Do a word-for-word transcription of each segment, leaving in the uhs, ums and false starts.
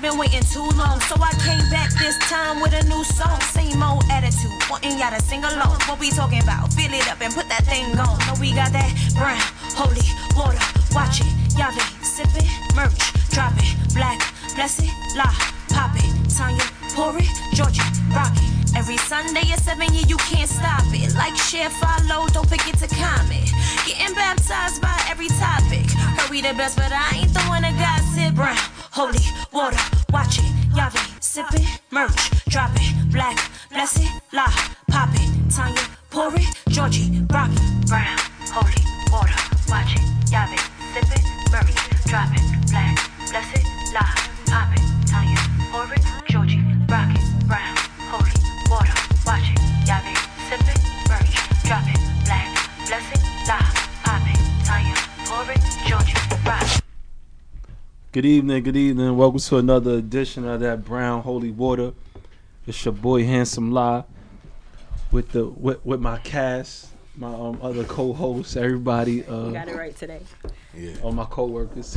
been waiting too long, so I came back this time with a new song. Same old attitude, wanting y'all to sing along. What we talking about? Fill it up and put that thing on. Know we got that brown, holy water. Watch it, y'all be sipping, merch, drop it. Black, blessed, la, pop it. Tanya, pour it, Georgia, rock it. Every Sunday at seven, yeah, you can't stop it. Like, share, follow, don't forget to comment. Getting baptized by every topic. Heard we the best, but I ain't the one that gossip. Brown, holy water, watch it. Y'all be sipping, merch, drop it. Black, blessed, la, pop it. Tanya, pour it, Georgie, rock it. Brown, holy water, watch it. Y'all be sipping, merch, drop it. Black, blessed, la, pop it. Tanya, pour it, Georgie, rock it. Brown, holy water, watch it. Y'all be sipping, merch, drop it. Black, blessed, la, pop it. Tanya, pour it, Georgie, rock it. Good evening, good evening. Welcome to another edition of that Brown Holy Water. It's your boy Handsome La with the with, with my cast, my um, other co-hosts, everybody. Uh, you got it right today. Yeah. All my co-workers.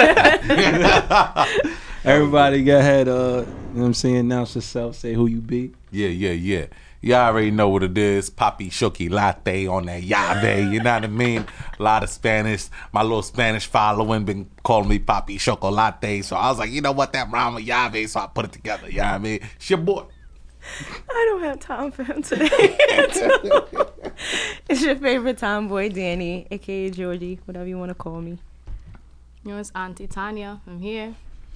Everybody go ahead, uh, you know what I'm saying, announce yourself, say who you be. Yeah, yeah, yeah. Y'all already know what it is. Papi Shoki Latte on that llave, you know what I mean? A lot of Spanish. My little Spanish following been calling me Papi Chocolate. So I was like, you know what, that rhyme with llave, so I put it together, you know what I mean? It's your boy. I don't have time for him today. It's your favorite tomboy, Danny, a k a. Georgie, whatever you want to call me. You know, it's Auntie Tanya. I'm here.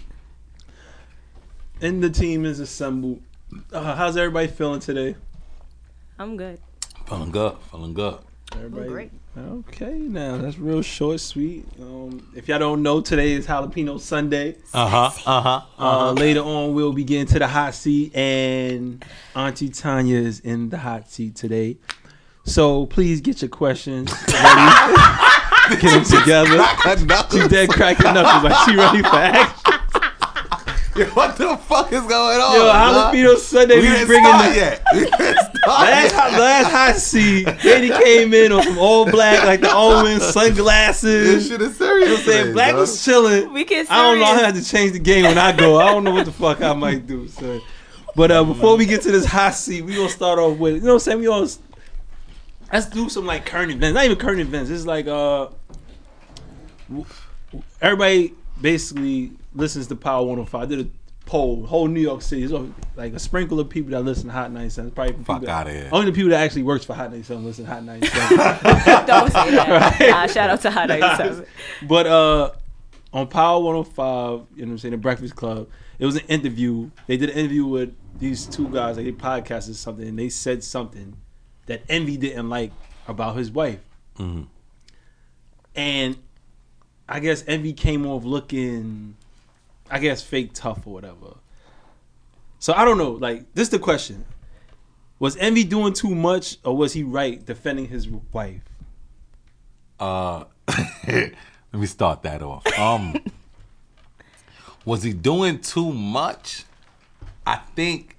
And the team is assembled. Uh, how's everybody feeling today? I'm good. Feeling good, feeling good. Everybody, great. Okay, now that's real short, sweet. Um, if y'all don't know, today is Jalapeno Sunday. Uh-huh, uh-huh, uh-huh. Uh, later on, we'll be getting to the hot seat, and Auntie Tanya is in the hot seat today. So please get your questions ready. Get them together. She's dead cracking knuckles like she ready for action. Yo, what the fuck is going on? Yo, Jalapeno Sunday, we, we bringing the yet. last, hot, last hot seat. Lady came in on some all black, like the Owens, sunglasses. This shit is serious. You know what I'm saying? Black bro. was chilling. We get serious. I don't know. I have to change the game when I go. I don't know what the fuck I might do, son. But uh, before we get to this hot seat, we gonna start off with, you know what I'm saying? We all let's do some like current events. Not even current events. It's like uh, everybody basically listens to Power one oh five. I did a poll, whole New York City. There's like a sprinkle of people that listen to Hot ninety-seven. Probably fuck out of here. Only the people that actually works for Hot ninety-seven listen to Hot ninety-seven. Don't say that. Right? Nah, shout out to Hot ninety-seven. But uh, on Power one oh five, you know what I'm saying, the Breakfast Club, it was an interview. They did an interview with these two guys. Like they podcasted something, and they said something that Envy didn't like about his wife. Mm-hmm. And I guess Envy came off looking, I guess, fake tough or whatever. So I don't know. Like, this is the question. Was Envy doing too much, or was he right defending his wife? Uh, let me start that off. Um, was he doing too much? I think.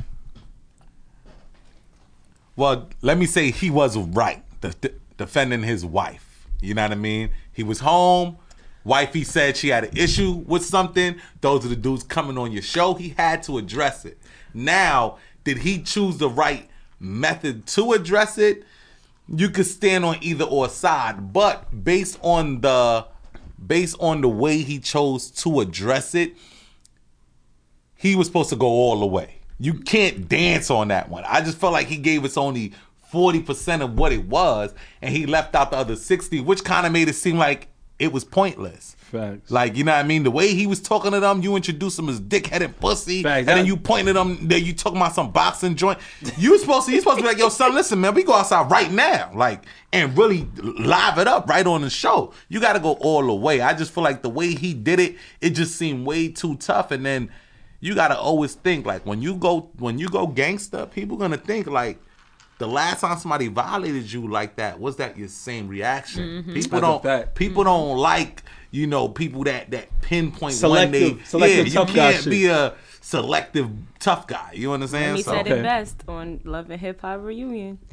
Well, let me say he was right de- de- defending his wife. You know what I mean? He was home. Wifey said she had an issue with something. Those are the dudes coming on your show. He had to address it. Now, did he choose the right method to address it? You could stand on either or side, but based on the based on the way he chose to address it, he was supposed to go all the way. You can't dance on that one. I just felt like he gave us only forty percent of what it was, and he left out the other sixty, which kind of made it seem like it was pointless. Facts. Like, you know what I mean? The way he was talking to them, you introduced him as dickheaded pussy, Facts. and then you pointed them, then you talking about some boxing joint. You supposed to, you supposed to be like, yo, son, listen, man, we go outside right now, like, and really live it up right on the show. You got to go all the way. I just feel like the way he did it, it just seemed way too tough, and then you got to always think, like, when you go, when you go gangster, people gonna think, like, the last time somebody violated you like that, was that your same reaction? Mm-hmm. People That's don't people mm-hmm. don't like, you know, people that that pinpoint selective, one day. selective yeah, tough you guy can't shit. be a selective tough guy. You understand? He So, said okay. it best on Love and Hip Hop Reunion. What?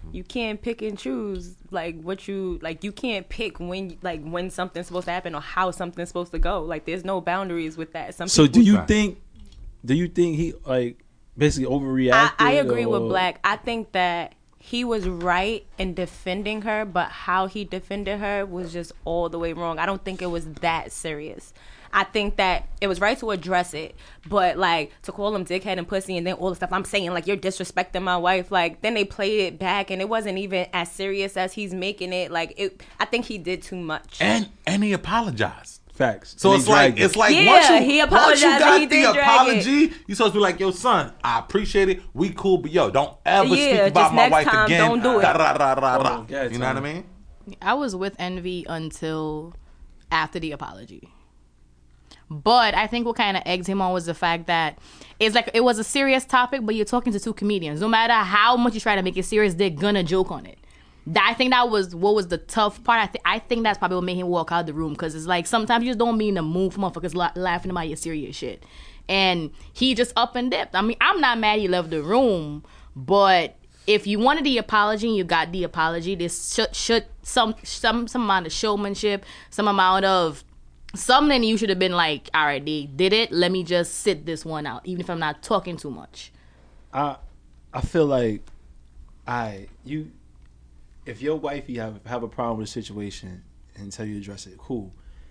you can't pick and choose like what you like. You can't pick when like when something's supposed to happen or how something's supposed to go. Like there's no boundaries with that. Some So people, do you think? Do you think he like basically overreacted? I, I agree or? with Black. I think that he was right in defending her, but how he defended her was just all the way wrong. I don't think it was that serious. I think that it was right to address it, but like to call him dickhead and pussy and then all the stuff I'm saying, like you're disrespecting my wife, like then they played it back and it wasn't even as serious as he's making it. Like it, I think he did too much. And and he apologized. Facts. So And it's they like dragged it. it's like Yeah, once you, he once apologized you and got he the did drag it. apology, you supposed to be like, yo, son, I appreciate it. We cool, but yo, don't ever Yeah, speak about just my next wife time, again. don't do it. Da, da, da, da, da. Oh, yeah, You know what I Tom. mean? I was with Envy until after the apology. But I think what kind of egged him on was the fact that it's like it was a serious topic, but you're talking to two comedians. No matter how much you try to make it serious, they're gonna joke on it. That, I think that was what was the tough part. I, th- I think that's probably what made him walk out of the room, because it's like sometimes you just don't mean to move motherfuckers la- laughing about your serious shit. And he just up and dipped. I mean, I'm not mad he left the room, but if you wanted the apology and you got the apology, this should, should some some some amount of showmanship, some amount of something. You should have been like, all right, they did it. Let me just sit this one out, even if I'm not talking too much. I I feel like I you if your wifey have have a problem with a situation and tell you to address it, cool.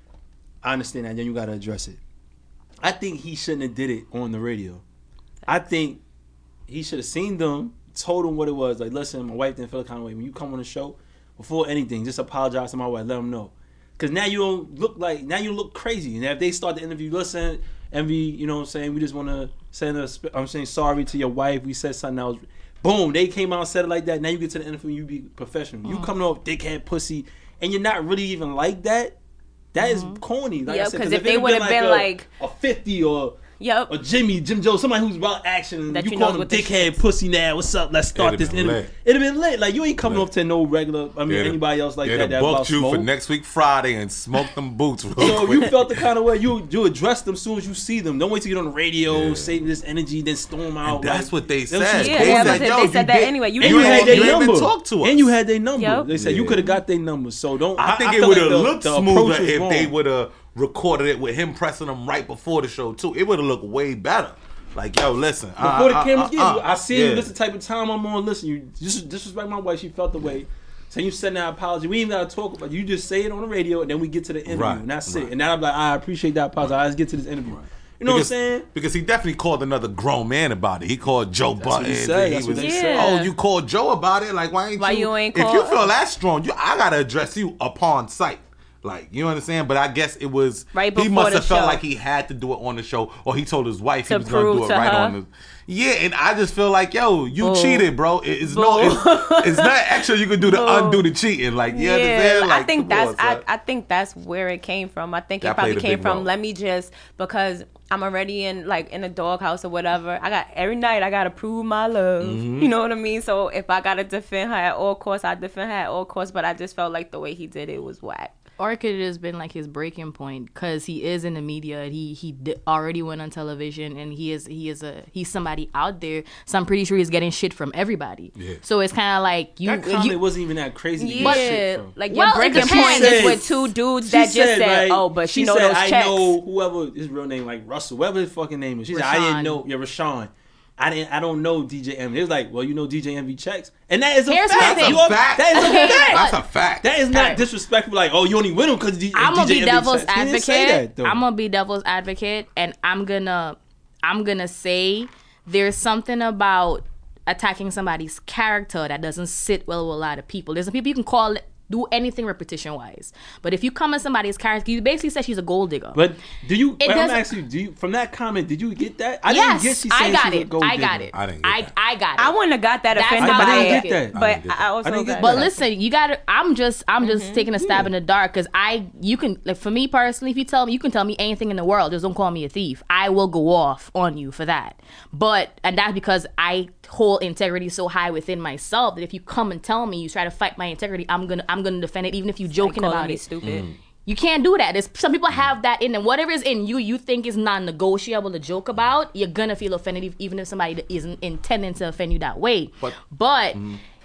I understand that. Then you gotta address it. I think he shouldn't have did it on the radio. I think he should have seen them, told them what it was. Like, listen, my wife didn't feel the kind of way. When you come on the show, before anything, just apologize to my wife. Let them know. Because now you don't look like, now you look crazy. And if they start the interview, listen, Envy, you know what I'm saying? We just want to send a, I'm saying sorry to your wife. We said something else. Boom, they came out and said it like that. Now you get to the interview, you be professional. Mm-hmm. You coming off dickhead pussy, and you're not really even like that. That is corny. Like Yeah, I said, 'cause because if they would've been a, like- a fifty or Yep. or Jimmy, Jim Joe, somebody who's about action, That you, you call knows him what the dickhead, shit- pussy now, what's up, let's start It'd this been interview. lit. It'd have been lit. Like, you ain't coming Lit. off to no regular, I mean, They'd- anybody else like they'd that. have that booked about you smoke. for next week Friday and smoke them boots real So quick. you felt the kind of way, you you address them as soon as you see them. Don't wait to get on the radio, Yeah. save this energy, then storm out. And that's like, what they that was said. just Yeah, crazy. yeah, said, but they yo, said you that did- anyway. You And didn't you had even- their you didn't number. even talk to us. And you had their number. Yep. They said you Yeah. could have got their number. So don't. I think it feel would like have the- looked the smoother approach was if wrong. they would have recorded it with him pressing them right before the show too. It would have looked way better. Like, yo, listen. Before uh, the uh, cameras uh, get uh, you, I see yeah. you. This is the type of time I'm on. Listen, you just disrespect my wife. She felt the way. So you send that apology. We ain't gotta talk about. You just say it on the radio, and then we get to the interview, Right, and that's right. it. And then I'm like, I appreciate that apology. Right, let's get to this interview. Right. You know because, what I'm saying? Because he definitely called another grown man about it. He called Joe what Button. he said. and That's he what was, they said. Oh, you called Joe about it? Like, why ain't Why you? you ain't if call you us? feel that strong, you I gotta address you upon sight. Like, you understand? But I guess it was Right he before must the have felt show. like he had to do it on the show, or he told his wife To he was gonna do prove it to right her. on the. Yeah, and I just feel like, yo, you Boo. cheated, bro. It- It's no, Boo. it's, it's not extra. You can do to Boo. undo the cheating. Like, you Yeah, understand? Like, I think come that's on, I, son. I think that's where it came from. I think That it probably played a came big from role. let me just because I'm already in like in a doghouse or whatever. I got every night I gotta prove my love. Mm-hmm. You know what I mean? So if I gotta defend her at all costs, I defend her at all costs. But I just felt like the way he did it was whack. Or it could have just been like his breaking point, because he is in the media. And he he di- already went on television, and he is he is a he's somebody out there. So I'm pretty sure he's getting shit from everybody. Yeah. So it's kind of like you. That comment you wasn't even that crazy. To Yeah, get shit from. like Well, your it breaking depends. point She is said- with two dudes She that just said, like, "Oh, but she, she know said, those I checks." know whoever his real name, like Russell, whatever his fucking name is. She said, I didn't Rashawn. know. Yeah, Rashawn. I didn't. I don't know D J Envy. It was like, well, you know D J Envy checks, and that is a Here's fact. my thing. You are- Fact. That is a Okay, fact. That's a fact. That is not Alright. disrespectful. Like, oh, you only win him because D J I'm gonna be Envy devil's checks. He didn't say advocate. that, though. I'm gonna be devil's advocate, and I'm gonna I'm gonna say there's something about attacking somebody's character that doesn't sit well with a lot of people. There's some people you can call it, do anything repetition wise, but if you come at somebody's character, you basically say she's a gold digger. But do you? It Wait, I'm doesn't- asking you. Do you? From that comment, did you get that? I yes, didn't get. She I saying got she was a it. gold I got digger. it. I didn't get I that. I got it. I wouldn't have got that That's offended how by I it, didn't get that. but I didn't get I, that. also I didn't get got But that. listen, you got to I'm just I'm just Mm-hmm. taking a stab in the dark, because I you can like for me personally, if you tell me you can tell me anything in the world, just don't call me a thief. I will go off on you for that. But and that's because I hold integrity so high within myself that if you come and tell me you try to fight my integrity, I'm gonna I'm gonna defend it, even if you joking calling about me it. stupid. You can't do that. There's some people have that in them. Whatever is in you, you think is non-negotiable to joke about. You're gonna feel offended, if- even if somebody isn't intending to offend you that way. But- but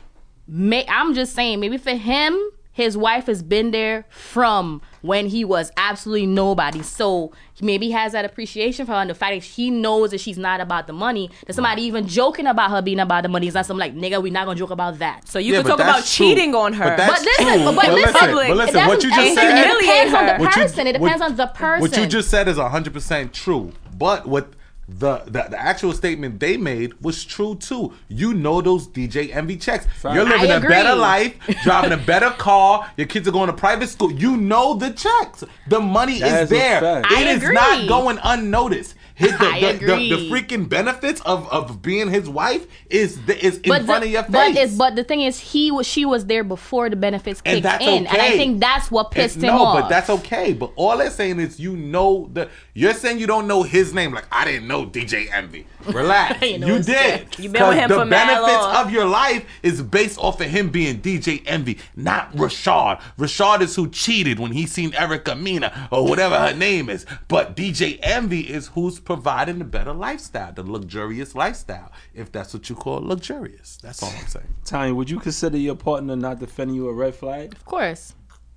may, I'm just saying, maybe for him, his wife has been there from when he was absolutely nobody. So maybe he has that appreciation for her, and the fact that he knows that she's not about the money. That somebody even joking about her being about the money is not something like, nigga, we're not gonna joke about that. So you Yeah, can but talk about that's true. cheating on her. But that's But listen, true. but, but listen, public. but listen, That's- what you just and said. It depends on the What you- person. It depends what- on the person. What you just said is one hundred percent true. But what the, the the actual statement they made was true too. You know those D J Envy checks. You're living I a agree. better life, driving a better car. Your kids are going to private school. You know the checks. The money That is is a there. fact. It I is agree. not going unnoticed. His, the, I the, the, the agree. freaking benefits of, of being his wife is the, is in But front the, of your face. but it's but the thing is, he was she was there before the benefits And kicked that's in, and I okay. think that's what pissed And- him no, off. but that's okay. But all they're saying is you know the. You're saying you don't know his name. Like I didn't know D J Envy. Relax, You know you his did. dick. You been with 'Cause him the for mad benefits long. of your life is based off of him being D J Envy, not Rashad. Rashad is who cheated when he seen Erica Mina or whatever her name is. But D J Envy is who's providing the better lifestyle, the luxurious lifestyle, if that's what you call luxurious. That's all I'm saying. Tanya, would you consider your partner not defending you a red flag? Of course,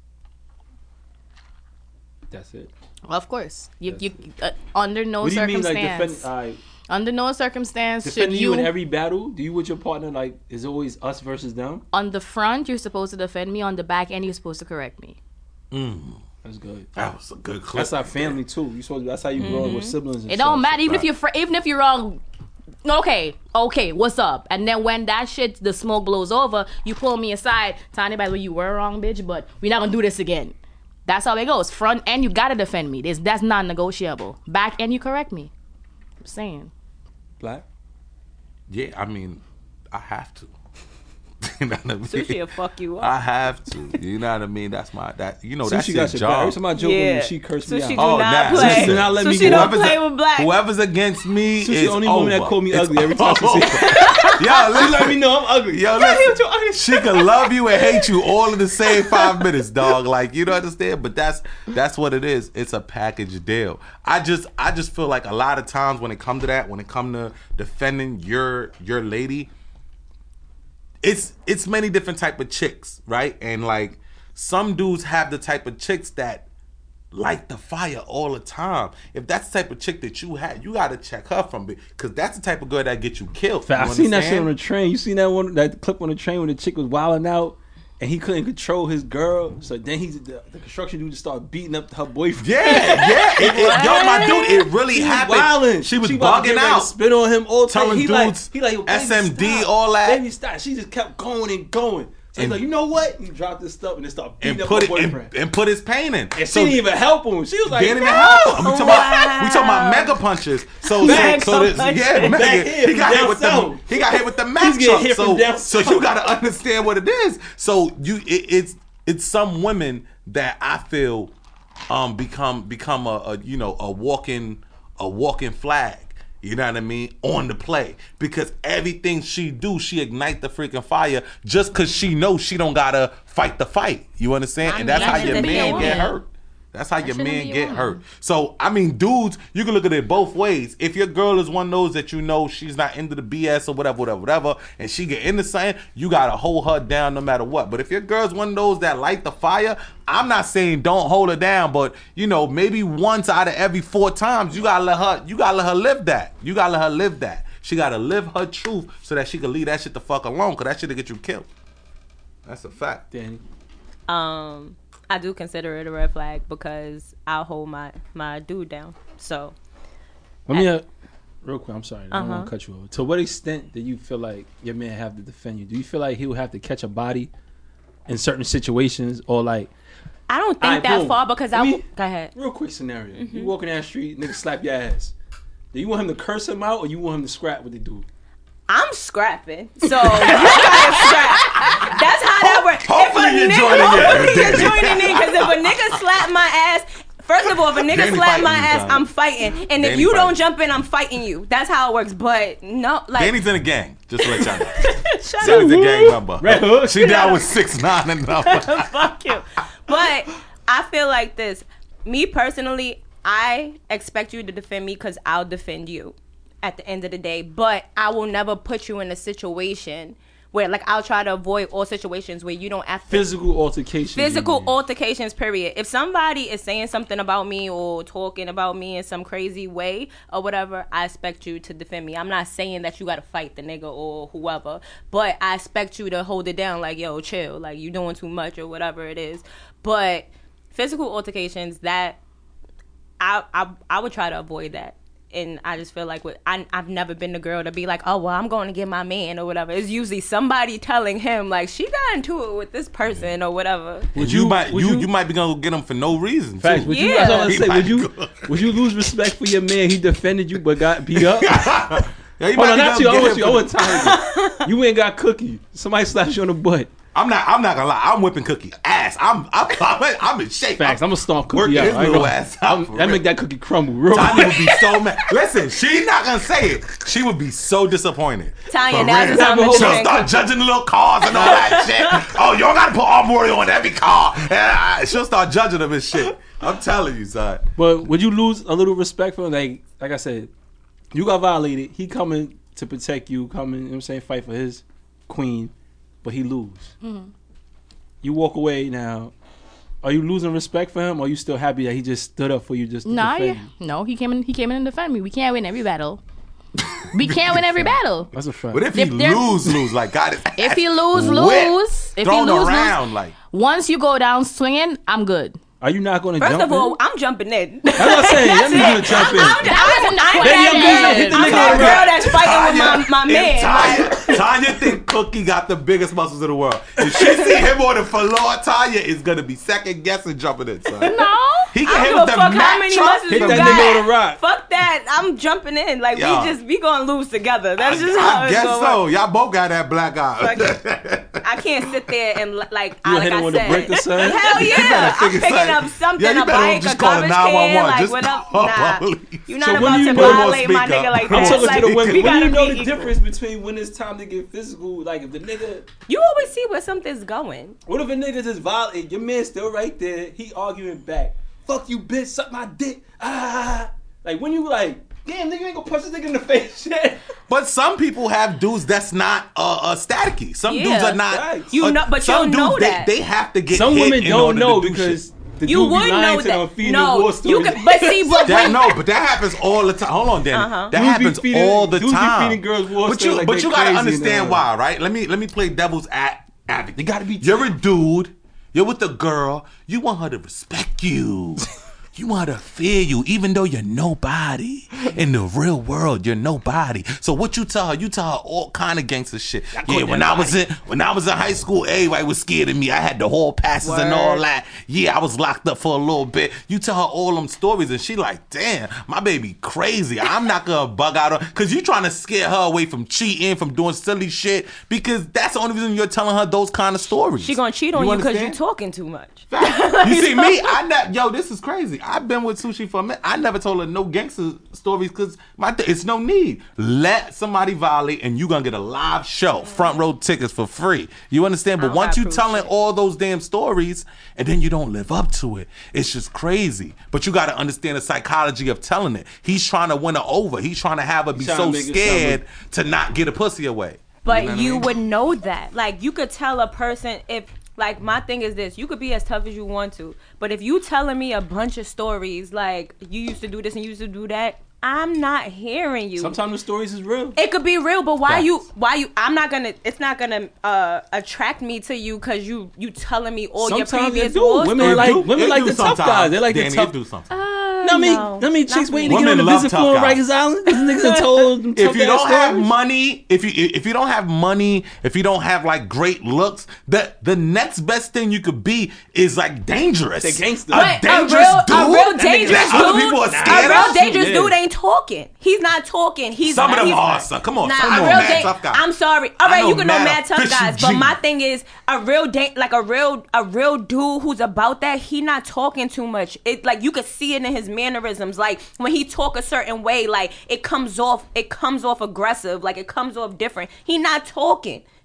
That's it. of course. You you uh, under no What do you mean, circumstance. like defend? All right, Under no circumstance should defending you you, in every battle? Do you with your partner like is always us versus them? on the front you're supposed to defend me. On the back end you're supposed to correct me. That's good. That was a good clip. That's our family too. You supposed to, that's how you grow up with siblings. And It don't shit. matter even if Right. you're fr- even if you're wrong. Okay, okay, what's up? And then when that shit, the smoke blows over, you pull me aside, Tiny, by the way, you were wrong, bitch, but we're not gonna do this again. That's how it goes. Front end, you gotta defend me. This that's non-negotiable. Back end, you correct me. I'm saying. Black. Yeah, I mean, I have to. You know what I mean? Sushi will fuck you up. I have to. You know what I mean? That's my that. You know that's Sushi your got your back. Every job. time I joke with Yeah. her, she cursed me Sushi do out. Oh, not nah, play. listen. Do not let me Sushi go. don't Whoever's play a- with black. Whoever's against me Sushi is the only woman that over. call me It's ugly every time she over. see me. Yo, She listen. let me know I'm ugly. Yo, Tell me listen. what you ugly. She can love you and hate you all in the same five minutes, dog. Like you don't understand, but that's that's what it is. It's a package deal. I just I just feel like a lot of times when it comes to that, when it comes to defending your your lady, it's it's many different type of chicks, right? And like some dudes have the type of chicks that light the fire all the time. If that's the type of chick that you had, you gotta check her from because that's the type of girl that get you killed. You I seen that shit understand? on the train. You seen that one, that clip on the train where the chick was wilding out and he couldn't control his girl. So then he, the, the construction dude just started beating up her boyfriend. Yeah, yeah. It, it, yo, my dude, it really He was happened. wilding. She was about to bugging get ready to out. spit on him all the time. Telling he dudes like, he like, yo, baby, S M D, stop. all that. Baby, stop. She just kept going and going. So And- he's like, you know what? He dropped his stuff and then started beating And up put her it boyfriend. and, and put his pain in. And she So didn't even help him. She was like, didn't even no. help him. We talking about we talking Wow. about mega punches. So Mega so, so this, punches. yeah, mega, Back here he got from hit with down the he got hit with the Mack He's getting truck. hit So from down so south. you got to understand what it is. So you it, it's it's some women that I feel um become become a, a you know a walking a walking flag. You know what I mean? On the play. Because everything she do, she ignite the freaking fire just because she knows she don't gotta fight the fight. You understand? I And that's mean, how that your shouldn't be a man get woman. hurt. That's how your shouldn't man be a get woman. hurt. So, I mean, dudes, you can look at it both ways. If your girl is one of those that you know she's not into the B S or whatever, whatever, whatever, and she get into something, you got to hold her down no matter what. But if your girl's one of those that light the fire, I'm not saying don't hold her down, but, you know, maybe once out of every four times, you got to let her, you got to let her live that. You got to let her live that. She got to live her truth so that she can leave that shit the fuck alone because that shit will get you killed. That's a fact. Danny. Um, I do consider it a red flag because I'll hold my my dude down. So Let me, uh, real quick, I'm sorry. I don't Uh-huh. want to cut you over. To what extent do you feel like your man have to defend you? Do you feel like he would have to catch a body in certain situations or like, I don't think Alright, that boom. far because Let I me- w- go ahead. real quick scenario. Mm-hmm. You walking down the street, nigga slap your ass. Do you want him to curse him out or you want him to scrap with the dude? I'm scrapping, so you gotta scrap. That's how that works. Hopefully if a you're nigga, joining in. hopefully you're joining in because if a nigga slap my ass. First of all, if a nigga Danny slap my fighting you, ass, Johnny. I'm fighting. And if Danny you don't fighting. jump in, I'm fighting you. That's how it works. But no, like Danny's in a gang, just to let y'all know. shut Danny's up. a gang member. Red Hook. She down with six nine and number. Fuck you. But I feel like this. Me personally, I expect you to defend me because I'll defend you at the end of the day. But I will never put you in a situation where like I'll try to avoid all situations where you don't have to Physical altercations. physical you mean. altercations, period. If somebody is saying something about me or talking about me in some crazy way or whatever, I expect you to defend me. I'm not saying that you gotta fight the nigga or whoever, but I expect you to hold it down, like, yo, chill, like you doing too much or whatever it is. But physical altercations, that I I, I would try to avoid that. And I just feel like with, I, I've never been the girl to be like, oh, well, I'm going to get my man or whatever. It's usually somebody telling him, like, she got into it with this person or whatever. Would you- you, might would you, you- you might be gonna get him for no reason. Facts. Too. Would you, Yeah. that's all I'm He saying. might Would you, go- would you lose respect for your man? He defended you but got beat up? Yeah, you Hold might on, be not gonna you. I get want him you. for I the- want Tanya. You ain't got Cookie. Somebody slaps you on the butt. I'm not. I'm not gonna lie. I'm whipping Cookie ass. I'm. I'm. I'm, I'm in shape. Facts. I'm gonna stomp Cookie working out. his I ain't little gonna- ass out I'm- for That real. make that cookie crumble real Tanya quick. would be so mad. Listen, she's not gonna say it. She would be so disappointed. Tanya, For now's the real. time to Hold She'll on. drink. start judging the little cars and all that shit. Oh, you don't gotta put armor on every car. And, uh, she'll start judging them and shit. I'm telling you, son. But would you lose a little respect for him? Like, like I said, you got violated. He coming to protect you, coming, you know what I'm saying, fight for his queen, but he lose. Mm-hmm. You walk away now. Are you losing respect for him, or are you still happy that he just stood up for you just to Nah, defend yeah. you? No, he came in. He came in and defend me. We can't win every battle. We can't win every battle. That's a fact. But if he If they're- lose, lose like God. If he lose, Whip. lose. If he Thrown lose, around lose. like. Once you go down swinging, I'm good. Are you not going to First jump of all, in? I'm jumping in. That's what I'm saying. That nigga gonna jump in. I'm, I'm, I'm, Baby, I'm that good. Hit the girl. I'm nigga that on the girl back. that's fighting with my, my man. If Tanya, Tanya think Cookie got the biggest muscles in the world. If she see him on the floor, Tanya is gonna be second guessing jumping in, son. No. He I can hit don't with give the a fuck how Mack many truck. muscles Hit you that got. nigga on the rock. Fuck that. I'm jumping in. Like, Yo. we just, we gonna lose together. That's just I, how I it's guess gonna so. work. Y'all both got that black eye. Like, I can't sit there and like, You I, hit like him I with a said. breaker, son? Hell You yeah. better I'm figure picking something. up something, Yeah, you a better bike, just a call garbage the nine one one. can. Like, Just what up? call Nah. police. You're not So when about do you to know- violate my Speak up. nigga like I'm that. talking Like, to the women. we When do you gotta know be the equal. difference between when it's time to get physical? Like, if the nigga, You always see where something's going. what if a nigga just violate? Your man still right there. He arguing back. Fuck you, bitch. Suck my dick. Ah. Like, when you like, damn, nigga, you ain't gonna punch this nigga in the face. Shit. But some people have dudes that's not uh, uh staticky. Some Yeah. dudes are not. Right. You uh, know- but some you'll know dudes, they- that. They, have to get. Some hit women in don't order to know do because shit. the You dude be would lying know to them, that. feeding No, them war you stories. could, but see, but That when, no, but that happens all the time. Hold on, Danny. Uh-huh. That Dudes be happens feeding- all the dudes be time. feeding girls war but stories you, like but they you gotta crazy understand now. why, right? Let me let me play devil's ad- advocate. You gotta be. You're a dude. You're with a girl. You want her to respect you. You want her to fear you, even though you're nobody. In the real world, you're nobody. So what you tell her? You tell her all kind of gangster shit. Yeah, when I was in when I was in high school, everybody was scared of me. I had the hall passes and all Word. that. Yeah, I was locked up for a little bit. You tell her all them stories, and she like, damn, my baby crazy. I'm not gonna bug out her because you trying to scare her away from cheating, from doing silly shit. Because that's the only reason you're telling her those kind of stories. she gonna cheat on you because you understand? talking too much. You see me? I ne- yo, this is crazy. I've been with Sushi for a minute. I never told her no gangster stories because my th- it's no need. Let somebody violate, and you gonna get a live show, front row tickets for free. You understand? But don't once got you proof telling shit. all those damn stories, and then you don't live up to it, it's just crazy. But you got to understand the psychology of telling it. He's trying to win her over. He's trying to have her be trying so to make it scared to not get a pussy away. But know what I you mean? would know that. Like, you could tell a person if, like, my thing is this. You could be as tough as you want to. But if you telling me a bunch of stories, like, you used to do this and you used to do that, I'm not hearing you. Sometimes the stories is real. It could be real, but why Facts. you, why you, I'm not gonna, it's not gonna uh, attract me to you because you, you telling me all your Sometimes previous they do. war Women stories. like It do- women it like do the tough sometimes. guys. They like Danny, the tough. it do sometimes. Uh, No, I mean, no, I mean, not chicks for waiting me. to get on Women the love visit tough floor on guys. Rikers Island. These niggas done told them If you tough don't ass have stories. money, if you if you don't have money, if you don't have like great looks, the the next best thing you could be is like dangerous. They gangster. A But a dangerous real, dude. a real That nigga dangerous that other dude, people are a scared real of? dangerous Yeah. dude ain't talking. He's not talking. He's Some of them he's, are, son. Come on, Nah, son. I a know real mad dan- tough guys. I'm sorry. All I right, know you can know mad mad tough fishy guys, but G. my thing is a real dan- like a real a real dude who's about that. He not talking too much. It like you could see it in his mannerisms. Like when he talk a certain way, like it comes off it comes off aggressive. Like it comes off different. He not talking.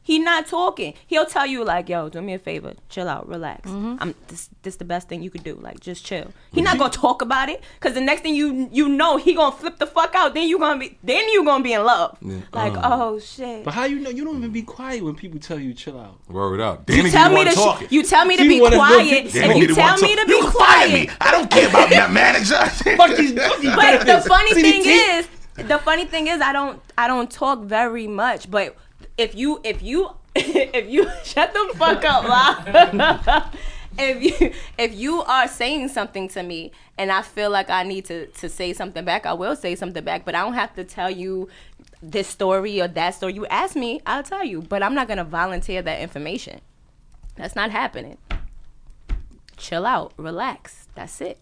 He not talking. He'll tell you like, yo, do me a favor, chill out, relax. I'm this this the best thing you could do. Like, just chill. He not gonna talk about it, cause the next thing you you know, he gonna flip the fuck out. Then you gonna be then you gonna be in love. Yeah. Like, Uh. oh shit. But how you know? You don't even be quiet when people tell you chill out. Word up. You Danny tell be me the to one sh- talking. you tell me to You be wanna know quiet. people- If Danny you the tell one me talk- to be you can fire quiet. me. I don't care about that manager. Fuck these, fuck these But the benefits. funny C D thing T. is, the funny thing is, I don't, I don't talk very much. But if you, if you, if you shut the fuck up, loud. If you, if you are saying something to me, and I feel like I need to to say something back, I will say something back. But I don't have to tell you this story or that story. You ask me, I'll tell you. But I'm not gonna volunteer that information. That's not happening. Chill out, relax. That's it.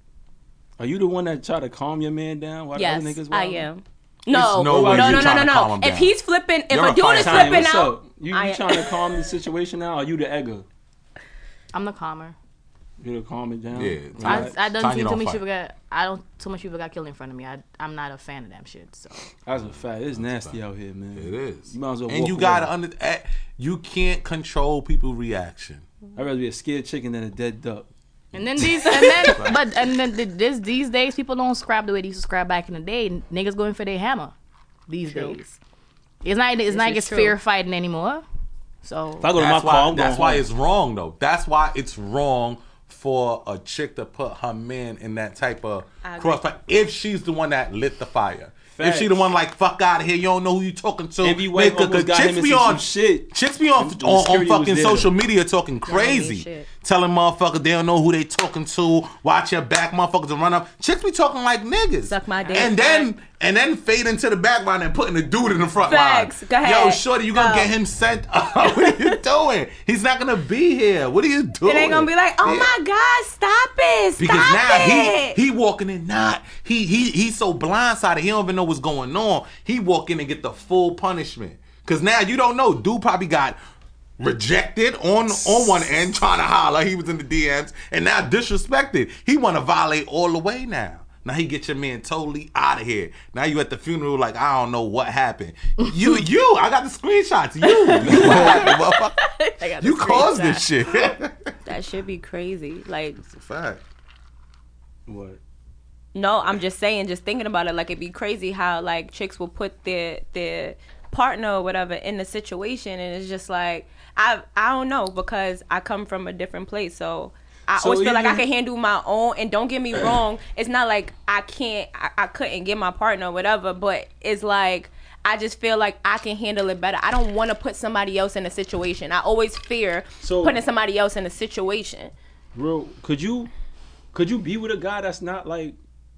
Are you the one that try to calm your man down? While Yes, the other niggas I wildin'? am. No, no no, way no, you're no, trying no, to no, calm him If down. he's flipping, if You're a a dude fire is sign. Tanya, flipping what's out, up? You, I you am. trying to calm the situation now? Or are you the egger? I'm the calmer. You to calm it down? Yeah, I, Relax. I don't Tanya see too don't many fight. people got. I don't. Too much people got killed in front of me. I, I'm not a fan of that shit. So That's a fact. It's nasty out here, man. It is. You might as well and walk you gotta away. under. eh, You can't control people's reaction. I'd rather be a scared chicken than a dead duck. and then these and then but and then th- this these days people don't scrap the way they used to scrap back in the day. Niggas going for their hammer these True. days. It's not. It's This not is just true. fair fighting anymore. So If I go to my That's car, why. I'm That's going why home. it's wrong though. That's why it's wrong for a chick to put her man in that type of I agree. crossfire if she's the one that lit the fire. If Facts. she the one like fuck out of here, you don't know who you talking to. Envy White Nigga, 'cause almost got chicks him be into on some shit. Chicks be on When- when on, on security was fucking there. social media talking mean crazy, shit. telling motherfuckers they don't know who they talking to. Watch your back, motherfuckers, and run up. Chicks be talking like niggas. Suck my dick. And then and then fade into the background and putting the dude in the front Facts. line. Go ahead. Yo, shorty, you gonna Go. get him sent up? What are you doing? He's not gonna be here. What are you doing? it ain't gonna be like, oh Yeah. my god, stop it, stop Because now it. he he walking in not he he he's so blindsided he don't even know what's going on. He walk in and get the full punishment. Cause now you don't know. Dude probably got rejected on on one end trying to holler. He was in the D Ms and now disrespected. He want to violate all the way now. Now he get your man totally out of here. Now you at the funeral like I don't know what happened. You you I got the screenshots. You you what happened, motherfucker? I got the You caused screenshot. this shit. That should be crazy. Like, It's a fact. What? no, I'm just saying, just thinking about it, like it'd be crazy how like chicks will put their their partner or whatever in the situation, and it's just like I I don't know, because I come from a different place, so I So always feel like I even- can handle my own. And don't get me wrong, it's not like I can't, I, I couldn't get my partner or whatever, but it's like I just feel like I can handle it better. I don't want to put somebody else in a situation. I always fear So- putting somebody else in a situation. Bro, could you could you be with a guy that's not like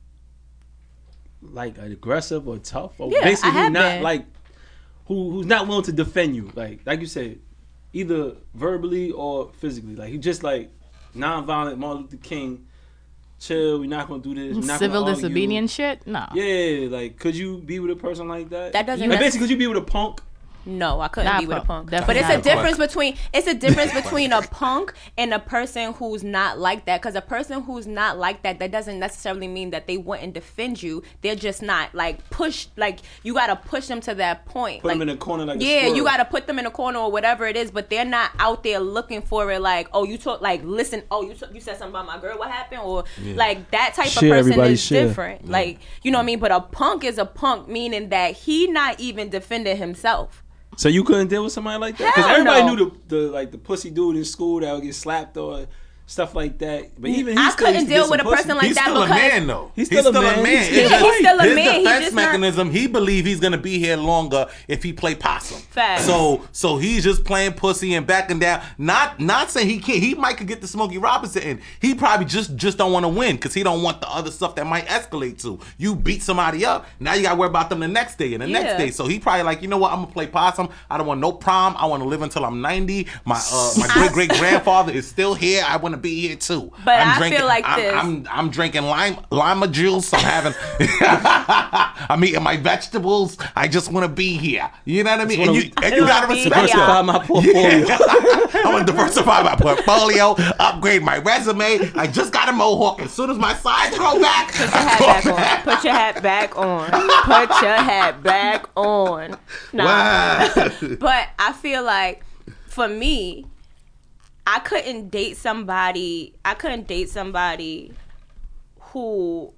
like aggressive or tough or Yeah, I basically have not been. like who who's not willing to defend you, like like you said, either verbally or physically, like he just like nonviolent Martin Luther King, chill, we're not gonna do this, we're not civil gonna argue. disobedience shit. No. Yeah, like could you be with a person like that? That doesn't Like, nec- basically, could you be with a punk? No, I couldn't Not be with a punk. punk. But Definitely it's a not. difference between it's a difference between a punk and a person who's not like that. Because a person who's not like that, that doesn't necessarily mean that they wouldn't defend you. They're just not like push. Like you gotta push them to that point. Put like, them in a corner like a yeah, squirrel. you gotta put them in a corner or whatever it is. But they're not out there looking for it. Like, oh, you talk like listen. Oh, you talk, you said something about my girl. What happened? Or like that type Share, of person everybody is share. different. Like you know what I mean. But a punk is a punk, meaning that he not even defending himself. So you couldn't deal with somebody like that? Because Hell everybody no. knew the, the like the pussy dude in school that would get slapped or stuff like that. But even he I still couldn't used to deal get with some a person pussy. like He's that still a because- man, though. He's still a man. It's He's just still- he's still a his man. He defense just not- mechanism. He believe he's gonna be here longer if he play possum. Facts. So, so he's just playing pussy and backing down. Not, not saying he can't. He might could get the Smokey Robinson, and he probably just, just don't want to win because he don't want the other stuff that might escalate to. You beat somebody up, now you gotta worry about them the next day and the next Yeah. day. So he probably like, you know what? I'm gonna play possum. I don't want no prom. I want to live until I'm ninety. My, uh, my great great grandfather is still here. I want to be here too. But I'm I drinking, feel like I'm, this. I'm, I'm drinking lime, lima juice. I'm having, I'm eating my vegetables. I just want to be here. You know what I mean? And wanna- you, and you gotta Be respect here. Diversify that. my portfolio. I want to diversify my portfolio, upgrade my resume. I just got a mohawk. As soon as my sides grow back, Put your hat back on. Put your hat back on. Put your hat back on. Nah. Wow. But I feel like for me, I couldn't date somebody. I couldn't date somebody who.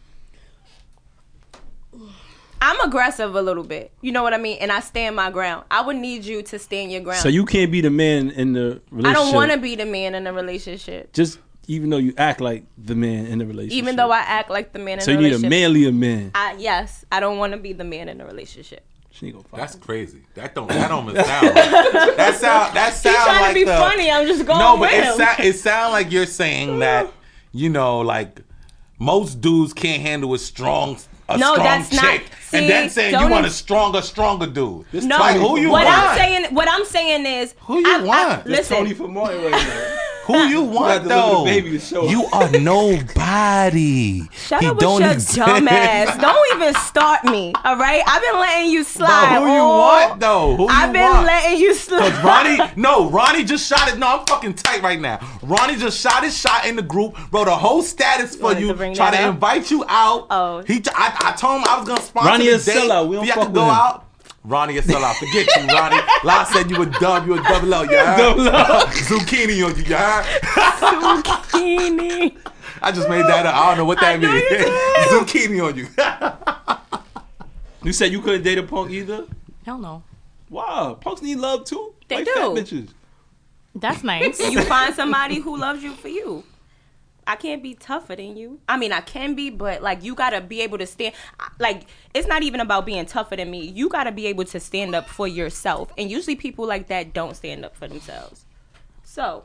I'm aggressive a little bit. You know what I mean? And I stand my ground. I would need you to stand your ground. So you can't be the man in the relationship. I don't want to be the man in a relationship. Just even though you act like the man in the relationship. Even though I act like the man in So a you need a relationship. manlier man. I, yes, I don't want to be the man in a relationship. She ain't gonna fight. That's crazy. That don't. That don't even sound. Right. That sound. That He's sound trying like to be the, funny. I'm just going No, with but it him. sound. It sound like you're saying that you know, like most dudes can't handle a strong, a No, strong that's not- chick, see, and then saying you don't want a even- stronger, stronger dude. No, Like, who you what want? I'm saying, what I'm saying is, Who you I, I, want? That's listen, Tony for Martin right now. Who you want to though? deliver the baby to show. You are nobody. shut he up with don't your exist. dumb ass. Don't even start me. All right, I've been letting you slide. But who you all- want though? Who I've you been want? letting you slide. Cause Ronnie, no, Ronnie just shot it. No, I'm fucking tight right now. Ronnie just shot his shot in the group, wrote a whole status for Wanted you, to bring try that to up? invite you out. Oh. he, t- I, I told him I was gonna sponsor Ronnie the a date. sellout. We don't Y'all fuck can with go him. out. Ronnie a sellout. Forget you, Ronnie. La said you a dub, you a double O. You heard? Double O. Zucchini on you. You heard? Zucchini. I just made that up. I don't know what that I know means. you did. Zucchini on you. You said you couldn't date a punk either? Hell no. Wow. Punks need love too. They like do. fat bitches. That's nice. You find somebody who loves you for you. I can't be tougher than you. I mean, I can be, but like you gotta be able to stand. Like it's not even about being tougher than me. You gotta be able to stand up for yourself. And usually people like that don't stand up for themselves. So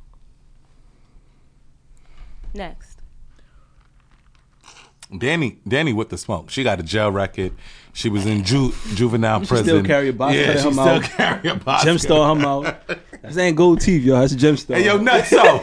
next, Danny, Danny with the smoke. She got a jail record. She was in ju- juvenile She prison. still carry a box Yeah, cutter she in her still mouth. carry a box. Gem star her mouth. That ain't gold teeth, y'all. That's a gem star. Hey, yo, Nutso.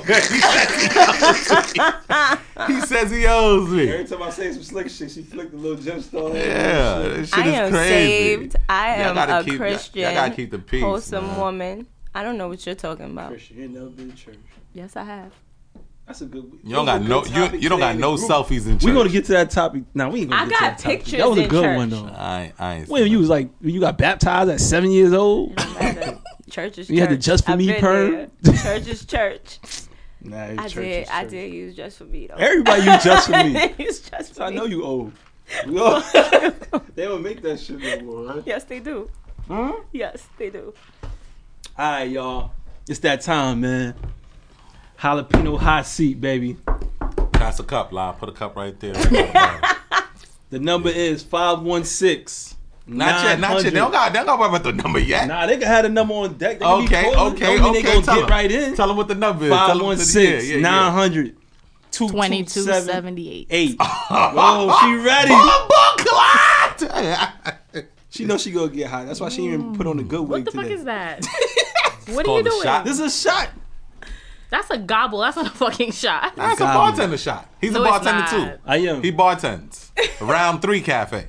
He says he owes me. Every time I say some slick shit, she flicked a little gem star. Yeah, this shit I is am crazy. saved. I Y'all am gotta a keep- y'all- Christian, y'all gotta keep the peace, wholesome man. woman. I don't know what you're talking about. Christian, you ain't never been to church. Yes, I have. That's a good. You don't got no. You, you don't got no selfies in church. We're gonna get to that topic. Now we ain't gonna I get to got that topic. pictures That was a in good church. one though. I ain't. I ain't. When seen you that. was like, when you got baptized at seven years old. Church is church. You had the Just For I've Me been perm? there. Church is church. Nah, I did. I did use Just For Me though. Everybody use Just For Me. Use Just For I Me. know you old. You old. They don't make that shit no more, right? Yes, they do. Huh? Yes, they do. All right, y'all. It's that time, man. Jalapeno hot seat, baby. Pass a cup, La. Put a cup right there. The number is five one six. Not yet. Not yet. They don't got. They don't got worry about the number yet. Nah, they can have the number on deck. They can Okay. be calling. Okay. Don't mean Okay. They gonna Tell get them. right in. Tell them what the number is. Tell Five them one what the- six yeah, yeah, nine yeah. hundred two Twenty-two seventy-eight. eight. Oh, she ready. She know she gonna get hot. That's why she didn't even put on the good wig What the today. fuck is that? What are called you a doing? shot. This is a shot. That's a gobble. That's not a fucking shot. That's a Goblin. bartender shot. He's No, a it's bartender not. too. I am. He bartends. Round three cafe.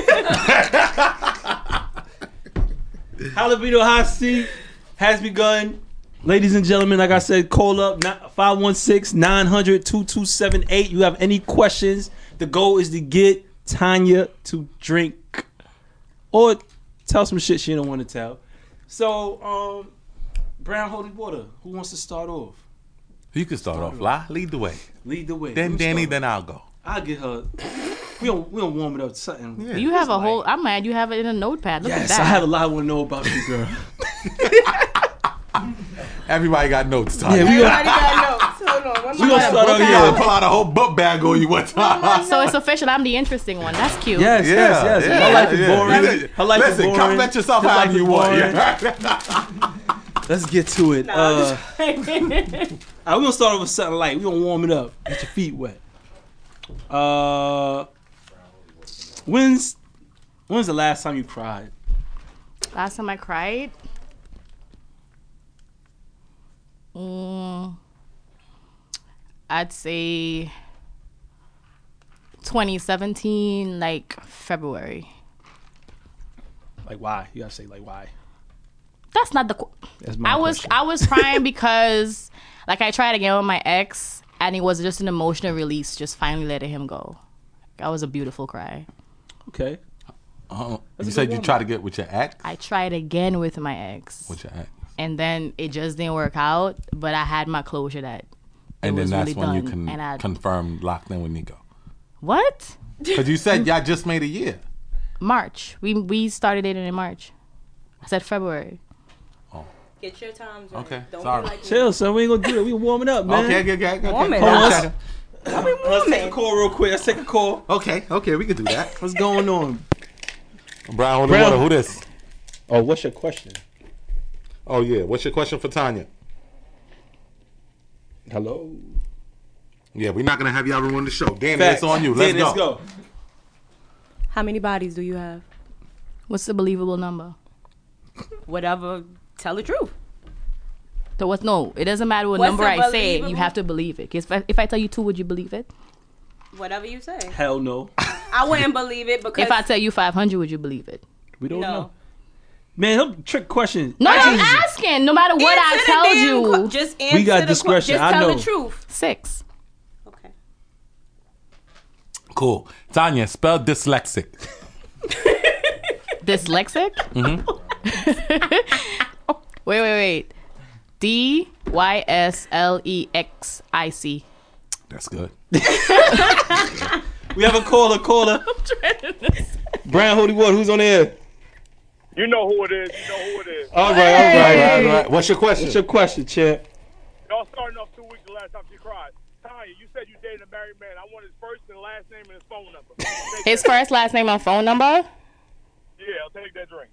Jalapeno hot seat has begun. Ladies and gentlemen, like I said, call up five one six nine hundred two two seven eight. You have any questions? The goal is to get Tanya to drink or tell some shit she don't want to tell. So, um, Brown Holy Water, who wants to start off? You can start off. La, lead the way. Lead the way. Then Let me Danny, start. then I'll go. I'll get her. We don't, we don't warm it up to something. Yeah. You have a It's whole. like- I'm mad. You have it in a notepad. Look Yes, at that. I have a lot I want to know about you, girl. Everybody got notes. Yeah, Tanya. we gonna, Everybody got notes. Hold on. One we gonna start You off gotta here. pull out a whole book bag on you one time. So it's official. I'm the interesting one. That's cute. Yes, Yeah, yes, yes. yeah, Her life is yeah. boring. Listen, Her life listen, is boring. compliment yourself His life however is you want. boring. Yeah. Let's get to it. Uh, all right, we're gonna start off with something light. We're gonna warm it up. Get your feet wet. Uh, when's when's the last time you cried? Last time I cried. Mm, I'd say twenty seventeen, like February. Like why? You gotta say like why. That's not the. Qu- That's my I was question. I was crying because like I tried again with my ex, and it was just an emotional release, just finally letting him go. That was a beautiful cry. Okay. Uh, That's you a said good you woman. tried to get with your ex? I tried again with my ex, With your ex. and then it just didn't work out. But I had my closure that. And it then was that's really when you done, can and I- confirm locked in with Nico. What? Because you said y'all just made a year. March. We we started dating in March. I said February. Get your times right. Okay, Don't sorry. be like Chill, son. We ain't gonna do that. We warming up, man. Okay, okay, okay. okay. Woman. Hold on. Check Let's, it. let's take a call real quick. Let's take a call. Okay, okay, we can do that. What's going on? Brown, hold Brown. water. Who this? Oh, what's your question? Oh, yeah. What's your question for Tanya? Hello. Yeah, we're not going to have y'all ruin the show. Danny, Facts. it's on you. Let's, Danny, go. let's go. How many bodies do you have? What's the believable number? Whatever. Tell the truth. So what? No, it doesn't matter what What's number the I say. believable- You have to believe it. 'Cause If I, if I tell you two, would you believe it? Whatever you say. Hell no. I wouldn't believe it because If I tell you five hundred, would you believe it? We don't No. know. Man, he'll trick questions. No, Ask I'm easy. asking. No matter what Answer I the tell damn you, que- just answer We got the que- discretion, Just I tell know. the truth. six. Okay. Cool. Tanya, spell dyslexic. Dyslexic? Mm-hmm. wait, wait, wait. D Y S L E X I C. That's good. We have a caller, caller. Brown Holy Water, who's on the air? You know who it is. You know who it is. All right, all right. All right, all right. What's your question? What's your question, champ? Y'all starting off two weeks the last time she cried. Tanya, you said you dated a married man. I want his first and last name and his phone number. Take His that. first, last name, and phone number? Yeah, I'll take that drink.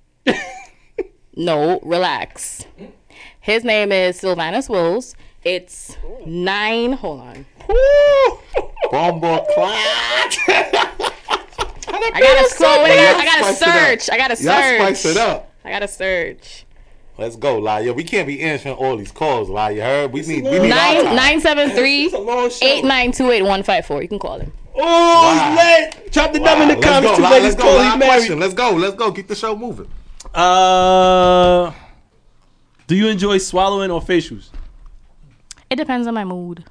No, relax. His name is Sylvanus Wills. It's nine. Hold on. Bombo clap. I gotta scroll. Wait, I gotta, I gotta Spice it up. search. I gotta Y'all search. spice it up. I gotta search. Let's go, Laya. We can't be answering all these calls, Laya. You heard? We need, we need our Nine time. nine seven three It's a long show. eight nine two eight one five four. You can call him. Oh, Wow. he's late. Drop the Wow. number in the Let's comments. go, Two Laya. ladies Let's go. call. Laya He's married. question. Let's go. Let's go. Keep the show moving. Uh, do you enjoy swallowing or facials? It depends on my mood.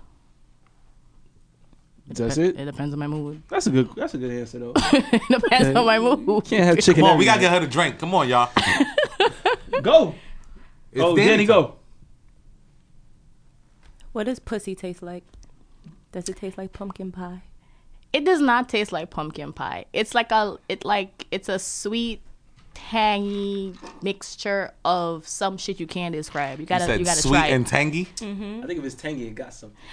That's it. It depends on my mood. That's a good. That's a good answer though. It depends on my mood. Can't have chicken. Come on, we gotta every get her to drink. Come on, y'all. night. Go. It's Oh, Danny Danny, time. go. What does pussy taste like? Does it taste like pumpkin pie? It does not taste like pumpkin pie. It's like a it like it's a sweet, tangy mixture of some shit you can't describe. You You gotta said you gotta sweet try and it. tangy. I think if it's tangy, it got something.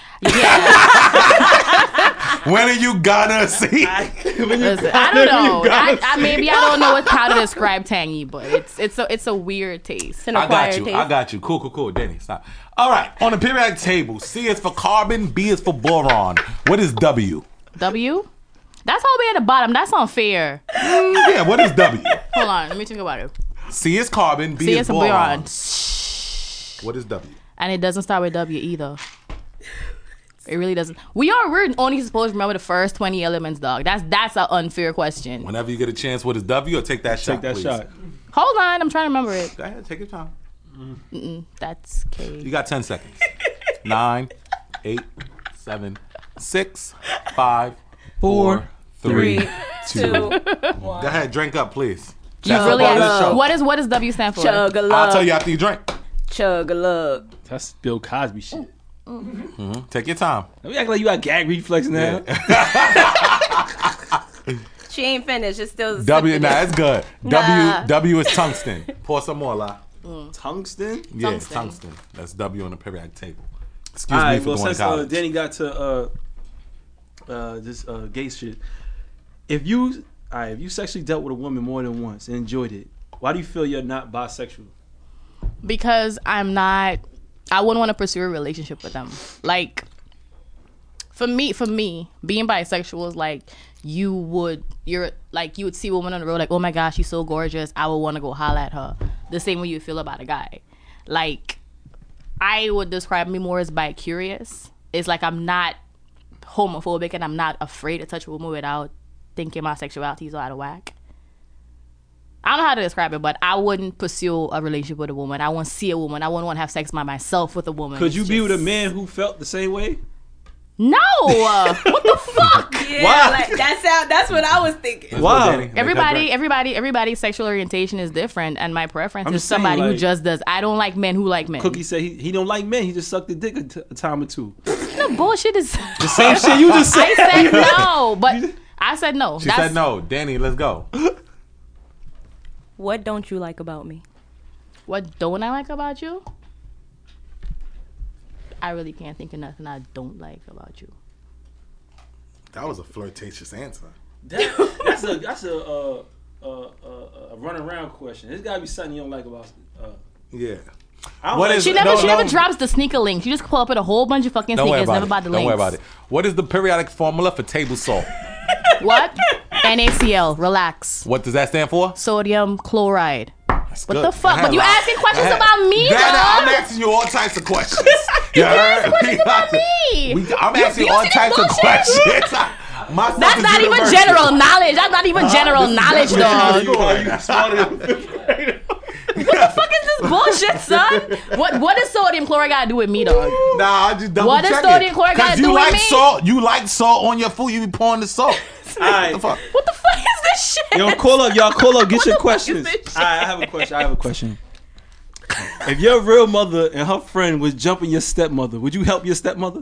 When are you gonna see? Listen, I don't know. I, I maybe I don't know what how to describe tangy, but it's it's a it's a weird taste. An I got acquired you. taste. I got you. Cool, cool, cool. Danny, stop. All right. On the periodic table, C is for carbon, B is for boron. What is W? W? That's all the way at the bottom. That's unfair. Yeah, what is W? Hold on, let me think about it. C is carbon, B See, is it's a boron. boron. What is W? And it doesn't start with W either. It really doesn't. We are we're only supposed to remember the first twenty elements, dog. That's that's an unfair question. Whenever you get a chance, what is W? Or take that shot, Take that please. shot. Hold on, I'm trying to remember it. Go ahead, take your time. That's K. You got ten seconds. Nine, eight, seven, six, five, four, three, two. Two. Go ahead, drink up, please. You That's really a part of the ask- show. what is what does W stand for? Chug a I'll lug. tell you after you drink. Chug a lug. That's Bill Cosby shit. Take your time. Let me act like you got gag reflex now. She ain't finished. It's still W, sipping nah, it. that's good. Nah. W, W is tungsten. Pour some more, La. Tungsten. Yeah, Tungsten. tungsten. That's W on the periodic table. Excuse All me right. for Well, going to since uh, college. Danny got to uh, uh, this uh, gay shit, if you, all right, if you sexually dealt with a woman more than once and enjoyed it, why do you feel you're not bisexual? Because I'm not. I wouldn't want to pursue a relationship with them. Like, for me, for me, being bisexual is like you would, you're like you would see a woman on the road, like, oh my gosh, she's so gorgeous. I would want to go holler at her. The same way you feel about a guy. Like, I would describe me more as bi-curious. it's like I'm not homophobic and I'm not afraid to touch a woman without thinking my sexuality is out of whack. I don't know how to describe it, but I wouldn't pursue a relationship with a woman. I wouldn't see a woman. I wouldn't want to have sex by myself with a woman. Could you It's be just- with a man who felt the same way? No. Uh, what the fuck? Yeah, Why? like that's how. That's what I was thinking. Wow. Danny. Make that Everybody, drink. everybody, everybody's sexual orientation is different, and my preference I'm is just saying, somebody who like- just does. I don't like men who like men. Cookie said he, he don't like men. He just sucked the dick a, t- a time or two. The bullshit is. The same shit you just said. I said no, but I said no. She That's, said no. Danny, let's go. What don't you like about me? What don't I like about you? I really can't think of nothing I don't like about you. That was a flirtatious answer. That, that's a that's a uh, uh, uh, a run around question. There's gotta be something you don't like about. Uh, Yeah. I don't What like- is- She never, No, she no. never drops the sneaker link. She just pull up with a whole bunch of fucking Don't worry sneakers. about Never it. about the Don't links. worry about it. What is the periodic formula for table salt? What? N A C L. Relax. What does that stand for? Sodium chloride. That's What good. the fuck? I had But you a lot- asking questions I had- about me, Dad, dog? I'm asking you all types of questions. You heard? questions We about got to- me. we- I'm You- asking you all see this types of bullshit? questions. My stuff That's is not even universal. general knowledge. That's not even general knowledge, dog. You are you smarter than a fifth grader? What the fuck is this bullshit, son? What What does sodium chloride got to do with me, dog? Nah, I just double What does check sodium it. chloride got to 'Cause do you with like me? salt. You like salt on your food. You be pouring the salt. All right. The fuck? What the fuck is this shit? Yo, call up, y'all. Call up. Get What your the fuck is questions. this shit? All right, I have a question. I have a question. If your real mother and her friend was jumping your stepmother, would you help your stepmother?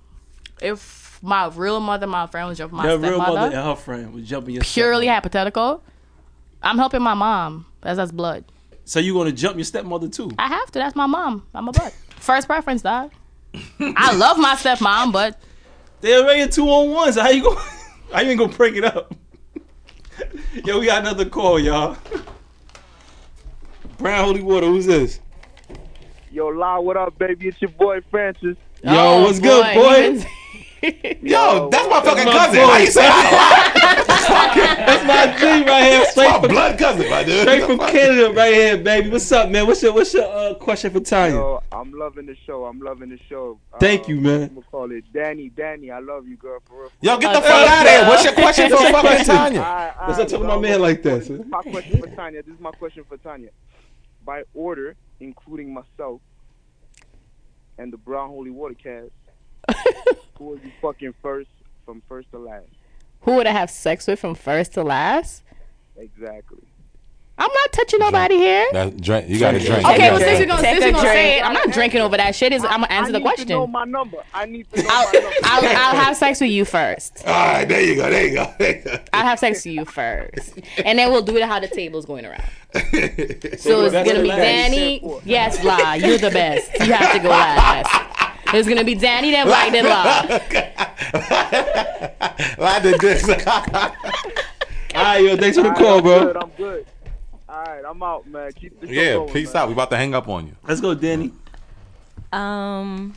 If my real mother, my friend was jumping my Your real mother stepmother, and her friend was jumping your purely stepmother. hypothetical, I'm helping my mom. That's that's blood. So you gonna jump your stepmother too? I have to. That's my mom. I'm a butt. First preference, dog. I love my stepmom, but They're already two on one. So how you gonna? How you ain't gonna break it up? Yo, we got another call, y'all. Brown Holy Water, who's this? Yo, La, what up, baby? It's your boy Francis. Yo, Oh, what's good, boy? Yo, that's my fucking my cousin. boy. How you say that? That's my G right here, straight My from, blood cousin, my dude. straight from Canada, right here, baby. What's up, man? What's your What's your uh, question for Tanya? Yo, I'm loving the show. I'm loving the show. Thank you, man. I'm gonna call it Danny. Danny, I love you, girl. For real. Yo, get the Uh, fuck out of here. What's your question for What's your fucking question? Tanya? Alright, Let's not alright, talk to my yo, man like that, This son. is my question for Tanya. This is my question for Tanya. By order, including myself and the Brown Holy Water cast, who was you fucking first from first to last? Who would I have sex with from first to last? Exactly. I'm not touching nobody here. That drink, you got to drink. Okay, Take a well, since drink. we're gonna, Take since a we're gonna say drink. it, I'm not drinking over that shit. Is I'm gonna answer the I need to know question. my number. I need to know I'll, my number. I'll, I'll have sex with you first. All right, there you go. There you go. There you go. I'll have sex with you first, and then we'll do it how the table's going around. So it's that's gonna the be last Danny. Yes, La, you're the best. You have to go last. It's gonna be Danny, then White, then La. I did this. All right, yo, thanks for the Alright, call, I'm bro. Good, I'm good. All right, I'm out, man. Keep the show Yeah, going, peace man. out. We about to hang up on you. Let's go, Danny. Um,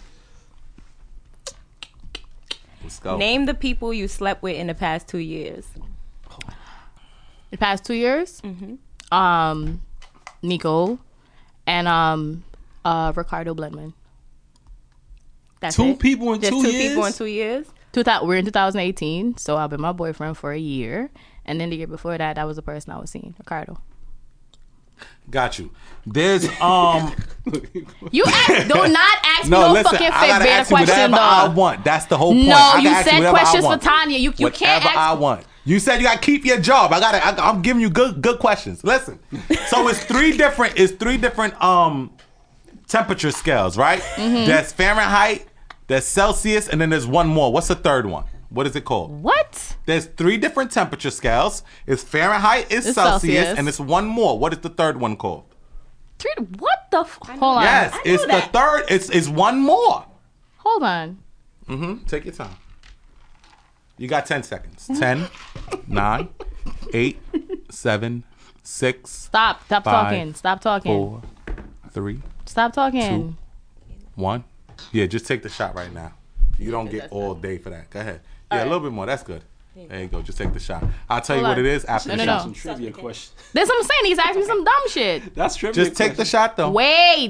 Let's go. name the people you slept with in the past two years. The past two years, um, Nico, and um, uh, Ricardo Bledman. That's Two it. people in Just two two years. people in two years. Two thou- we're in two thousand eighteen, so I've been my boyfriend for a year, and then the year before that, that was the person I was seeing, Ricardo. Got you. There's um. You ask, do not ask me No, no listen. fucking I fit gotta bear ask you question, whatever I dog. want. That's the whole point. No, I can you ask said whatever I questions for want. Tanya. You you can't Whatever ask. I want. You said you got to keep your job. I got to I'm giving you good good questions. Listen. So it's three different it's three different um temperature scales, right? Mm-hmm. There's Fahrenheit, there's Celsius, and then there's one more. What's the third one? What is it called? What? There's three different temperature scales. It's Fahrenheit, it's, It's Celsius, Celsius. and it's one more. What is the third one called? Three, what the? F- hold on. Yes, I it's knew the that. third. It's it's one more. Hold on. Mm-hmm. Take your time. You got ten seconds. Ten, nine, eight, seven, six, Stop. Stop Five, talking. Stop talking. four, three, Stop talking. one. Yeah, just take the shot right now. You don't get all day for that. Go ahead. Yeah, a little bit more. That's good. There you go. Just take the shot. I'll tell you Hold what on. it is after No, the no, shot. no. Some trivia question. That's what I'm saying. He's asking me some dumb shit. That's trivia. Just take the question. shot though. Wait.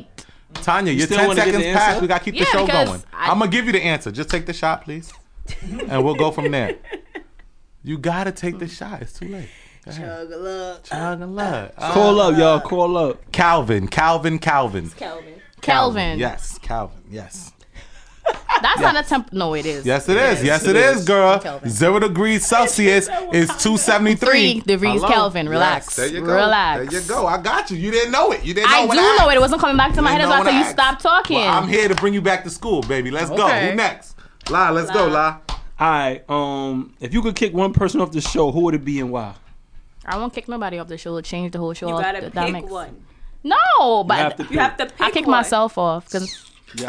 Tanya, your still ten wanna give seconds the passed. answer? We gotta keep Yeah, the show because going. I- I'm gonna give you the answer. Just take the shot, please, and we'll go from there. You gotta take the shot. It's too late. Chug a luck. Chug a luck. Call up, y'all. Call up. Calvin, Calvin, Calvin. Kelvin. Calvin. Yes, Calvin. Yes. That's not a temp. No, it is. Yes, it is. Yes, it it is, is. girl. Kelvin. Zero degrees Celsius is two seventy-three. Three degrees Kelvin. Relax. Yes, there you go. Relax. There you go. I got you. You didn't know it. You didn't know I what do I know asked. it. It wasn't coming back to my You head. didn't That's know why I what said you asked. stop talking. Well, I'm here to bring you back to school, baby. Let's go. Okay. Who next? La, let's go, La. All right. Um, if you could kick one person off the show, who would it be and why? I won't kick nobody off the show. It'll change the whole show. You off gotta the pick dynamics. one. No, but You have to You have to pick I kick one. myself off because Take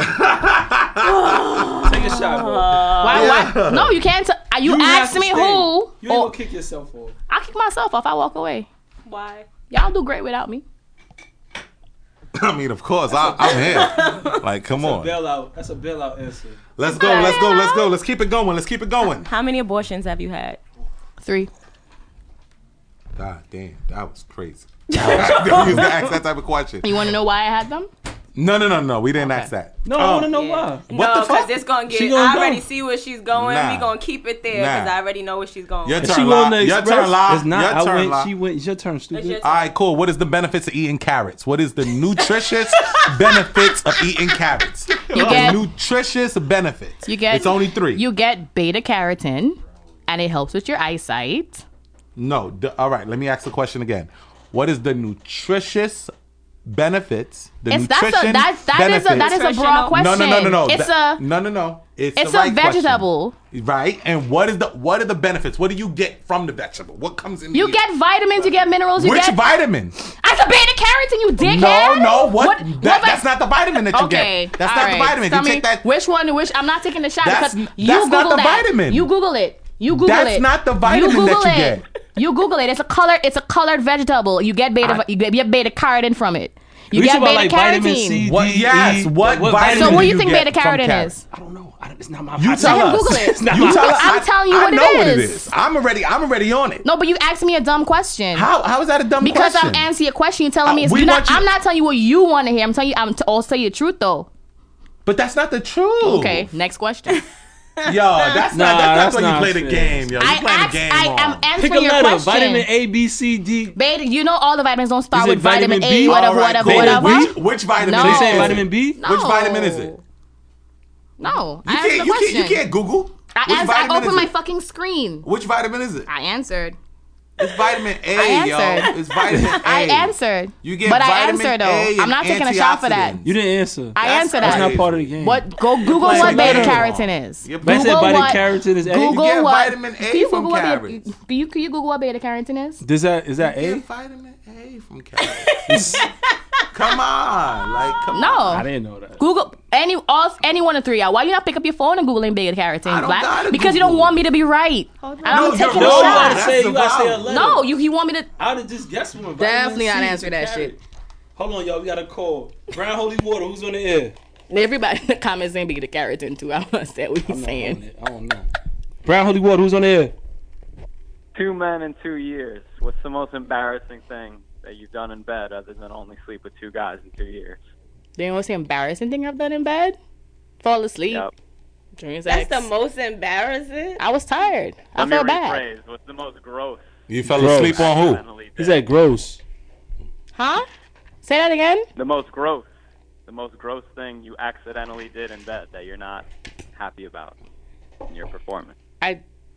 a shot, bro. why, why? No, you can't. T- uh, you, have asked to me stay. who. You ain't Oh, gonna kick yourself off. I kick myself off. I walk away. Why? Y'all do great without me. I mean, of course, I, I'm here. Like, come on. Bailout. That's a bailout answer. Let's go. Let's go. Let's go. Let's keep it going. Let's keep it going. How many abortions have you had? Three. God damn, that was crazy. You was gonna ask that type of question. You want to know why I had them? No, no, no, no. We didn't ask that. No, I want to know Yeah. why. What no, the fuck? because it's gonna get. She gonna I already go. see where she's going. Nah. We gonna keep it there Nah. because I already know where she's going. Your If turn, she La. willing to Your express, turn, La. it's not. Your I turn, went. La. She went. It's your turn, stupid. your All right, cool. What is the benefits of eating carrots? What is the nutritious benefits of eating carrots? You get- nutritious benefits. You get. It's only three. You get beta carotene, and it helps with your eyesight. No. D- all right. Let me ask the question again. What is the nutritious benefits? The It's that's a nutrition that that is a that is a broad Nutritional- question. No, no, no, no, no. It's That- a no, no, no. It's, it's the right a vegetable. question. Right? And what is the what are the benefits? What do you get from the vegetable? What comes in? You here? get vitamins. You get minerals. You which get. vitamin? I said beta carotene. You dickhead. No, no. What? What, that, what that's vi- not the vitamin that you Okay, get. That's all not right. the vitamin. Tell you me take that. which one? Which I'm not taking the shot That's- because that's you not Google the that. vitamin. You Google it. You Google That's it. not the vitamin you Google that you it. get. You Google it. It's a color. It's a colored vegetable. You get beta. I- you get, you get beta carotene from it. You We get talking beta about, like, carotene. vitamin C, What? D, Yes. E, What, what vitamin? So what do you you think get beta from carotene carrots? is? I don't know. I, it's not my. You I tell know. him us. Google it. It's not You my- tell us. I'm I- telling you I what it know what it is. is. I'm already. I'm already on it. No, but you asked me a dumb question. How? How is that a dumb Because question? I'm answering your question. You're telling me Uh, it's we you're not, want you- I'm not telling you what you want to hear. I'm telling you. I'm t- also tell you the truth though. But that's not the truth. Okay, next question. Yo, that's Nah, not. That's, that's not why you not play the fair. game, yo. You I playing asked, the game I on. am Pick a answering your letter. question. Vitamin A, B, C, D. Beta, you know all the vitamins don't start Is it with vitamin, vitamin B? A, whatever, All right, whatever, cool. whatever. Which, which vitamin No. They is saying it? vitamin B? No. Which vitamin is it? No, You I answered can't. the You question. can't. You can't Google. I, Which answered, I vitamin opened is my it? fucking screen. Which vitamin is it? I answered. It's vitamin A, I yo. answered. It's vitamin A. I answered. You get but I vitamin answered A though. and I'm not taking a shot for that. antioxidants. You didn't answer. I That's answered That's that. not part of the game. What? Go Google playing what the beta game. carotene is. You're Man Google said vitamin what. carotene is A. Google You get what. vitamin A Can you from Google what carrots. beta, can you can you Google what beta carotene is? Does that is that You A? get vitamin A from carrots. Come on, like come No. on. I didn't know that. Google any all any one of three. Y'all. Why you not pick up your phone and googling beta carotene? I don't Black? gotta Because you Google. don't want me to be right. And No, I'm you're taking No, a you wrong. gotta shot. That's say the you gotta say a problem. letter. No, you you want me to? I would just guess one. Definitely not Vitamin C, answer that carrot. shit. Hold on, y'all. We got a call. Brown Holy Water. Who's on the air? Everybody in the comments saying beta carotene too. I understand what you're I'm not on saying. it. I don't know. Brown Holy Water. Who's on the air? Two men in two years. What's the most embarrassing thing that you've done in bed other than only sleep with two guys in two years? Do you want to say embarrassing thing I've done in bed? Fall asleep. Yep. During That's sex. the most embarrassing. I was tired. I Let felt me bad. rephrase. What's the most gross? You fell Gross. asleep on who? accidentally He did? said gross. Huh? Say that again. The most gross. The most gross thing you accidentally did in bed that you're not happy about in your performance. I.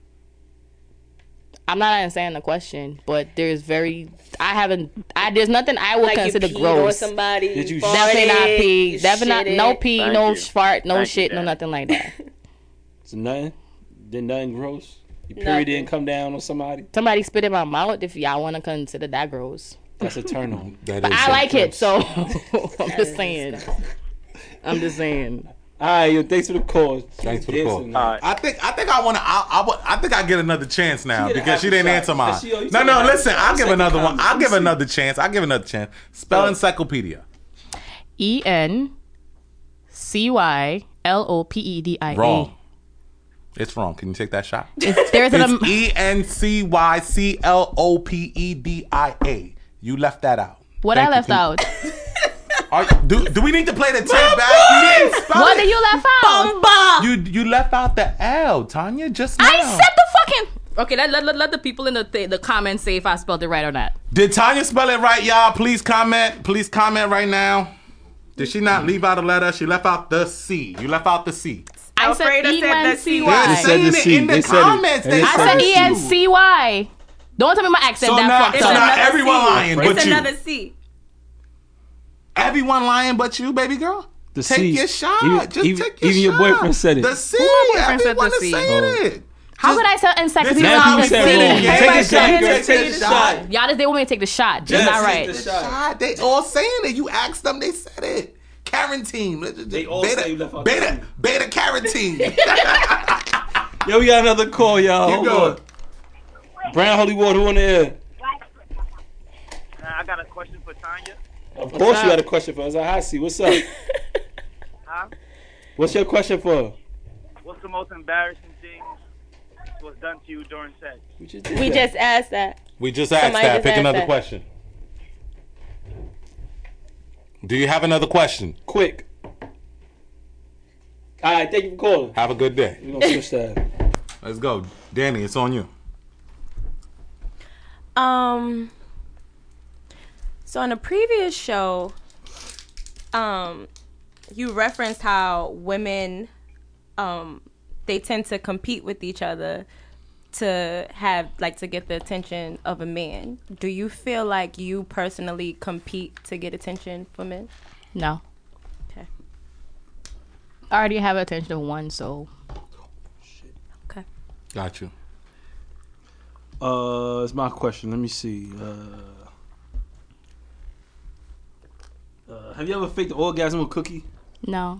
I'm not understanding the question, but there's very. I haven't. I there's nothing I would Like you consider peed on gross. somebody. Did you farted, Definitely not pee. you Definitely not. No shitted. pee. Thank no you. fart. No Thank you, shit. no Dad. nothing like that. So nothing. Did nothing gross. Your period Nothing. didn't come down on somebody. Somebody spit in my mouth. If y'all want to consider that gross, That's a turn on. That but is I so like it. gross. So I'm just saying. I'm just saying. All right, yo. Thanks for the call. Thanks for the call. All right. I think I think I want to. I, I, wa- I think I get another chance now She get a because half she a didn't shot. answer mine. She- you No, said no. half a Listen, shot. I'll give Second another one. comment. I'll Let give me see. another chance. I'll give another chance. Spell encyclopedia. E N C Y L O P E D I A. Wrong. It's wrong. Can you take that shot? It's, there's an It's E N C Y C L O P E D I A. You left that out. what Thank I you. left Can- out. Are, do do we need to play the tape back? You didn't spell What it. did you left out? Bomba. You you left out the L, Tanya. Just now. I said the fucking. Okay, let, let, let, let the people in the th- the comments say if I spelled it right or not. Did Tanya spell it right, y'all? Please comment. Please comment right now. Did she not leave out a letter? She left out the C. You left out the C. I said Alfredo E said N the C C. They're Y. They said saying the it C. in the They said it. comments. And They they I said said the E C. N C Y. Don't tell me my accent So that now, fucked so up. now another everyone C. lying It's but you. another C. Everyone lying but you, baby girl. The take C. your shot. Even- Just even- take your even your shot. boyfriend said it. The C. my boyfriend said Everyone the is C? saying Oh. it. How Just- could I tell in sex This if is you Now how wrong people with said C? wrong. Everybody Take a said shot, it. girl. Take Take a a shot. shot. Y'all just they want me to take the shot. Just Yes, not take right. the The shot. shot. They all saying it. You asked them, they said it. Carotene. They all beta, say you left out the beta, C. beta carotene. Yo, we got another call, y'all. Keep Hold going. on. Brown Holy Water, who on the air? I got a question for Tanya. Of course you got a question for us. I see. What's up? Huh? What's your question for? What's the most embarrassing thing was done to you during sex? We just, did We that. just asked that. We just asked Somebody that. just Pick asked another that. question. Do you have another question? Quick. All right, thank you for calling. Have a good day. We're going to switch that. Let's go. Danny, it's on you. Um. So on a previous show, um, you referenced how women, um, they tend to compete with each other to have like to get the attention of a man. Do you feel like you personally compete to get attention for men? No. Okay. I already have attention of one, so Okay. Got you. Uh, it's my question. Let me see. Uh, uh, have you ever faked the orgasm with Cookie? no.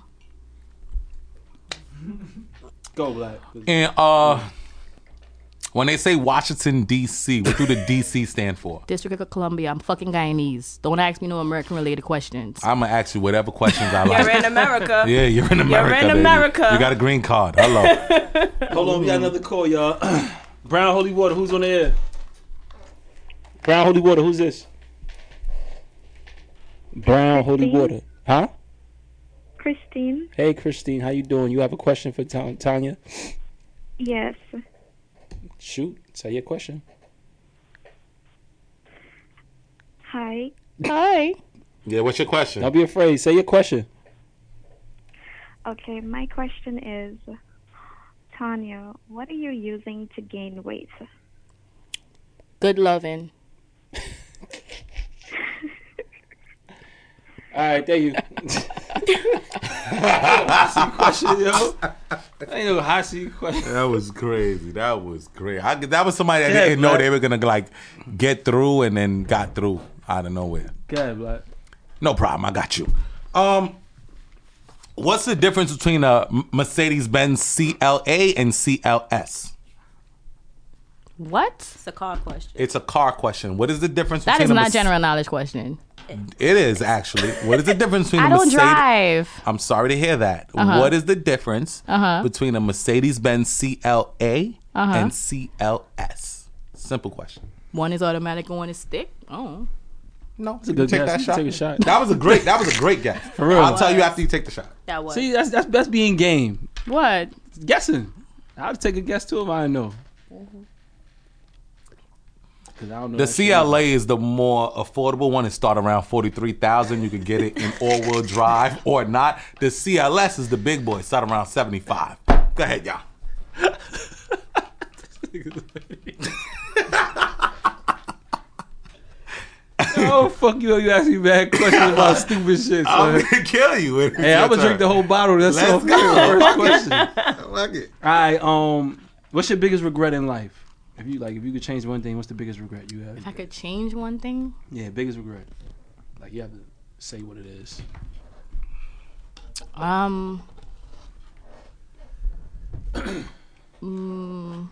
Go, Black. And uh, when they say Washington D C, what do the D C stand for? District of Columbia. I'm fucking Guyanese. Don't ask me no American related questions. I'm gonna ask you whatever questions I like. You're in America. Yeah, you're in America. in baby. America. You got a green card. Hello. Hold on, we got another call, y'all. Brown Holy Water, who's on the air? Brown Holy Water, who's this? Brown Holy Water. Huh? Christine, Hey, Christine, how you doing? You have a question for Ta- Tanya? yes. Shoot, say your question. Hi. Hi. Yeah, what's your question? Don't be afraid. Say your question. Okay, my question is, Tanya, what are you using to gain weight? Good loving. All right, there you. Hot seat question, yo. I ain't no hot seat question. That was crazy. That was great. I, that was somebody that Yeah, didn't know Black. they were gonna like get through and then got through out of nowhere. Go ahead, Black. No problem. I got you. Um, what's the difference between a Mercedes-Benz C L A and C L S? What? It's a car question. It's a car question. What is the difference That between is a not Merce- general knowledge question. It is actually. What is the difference between I a don't Mercedes? drive. I'm sorry to hear that. Uh-huh. What is the difference Uh-huh. between a Mercedes-Benz C L A Uh-huh. and C L S? Simple question. One is automatic and one is stick. Oh. No, It's a good guess. You can take a shot. That was a great. That was a great guess. For real. I'll tell you after you take the shot. That was. See, that's that's that's being game. What? Guessing. I'll take a guess too if I know. Cause I don't know The that C shit. L A is the more affordable one. It start around forty-three thousand. You can get it in all-wheel drive or not. The C L S is the big boy. Start around seventy-five. Go ahead, y'all. Oh fuck you! You ask me bad questions about stupid shit. I'm Son. gonna kill you. It's Hey, I'm your gonna drink the turn. whole bottle. That's Let's all. go. First question. I like it. All right. Um, what's your biggest regret in life? If you like, if you could change one thing, what's the biggest regret you have? If I could change one thing, Yeah, biggest regret. Like you have to say what it is. um, mm,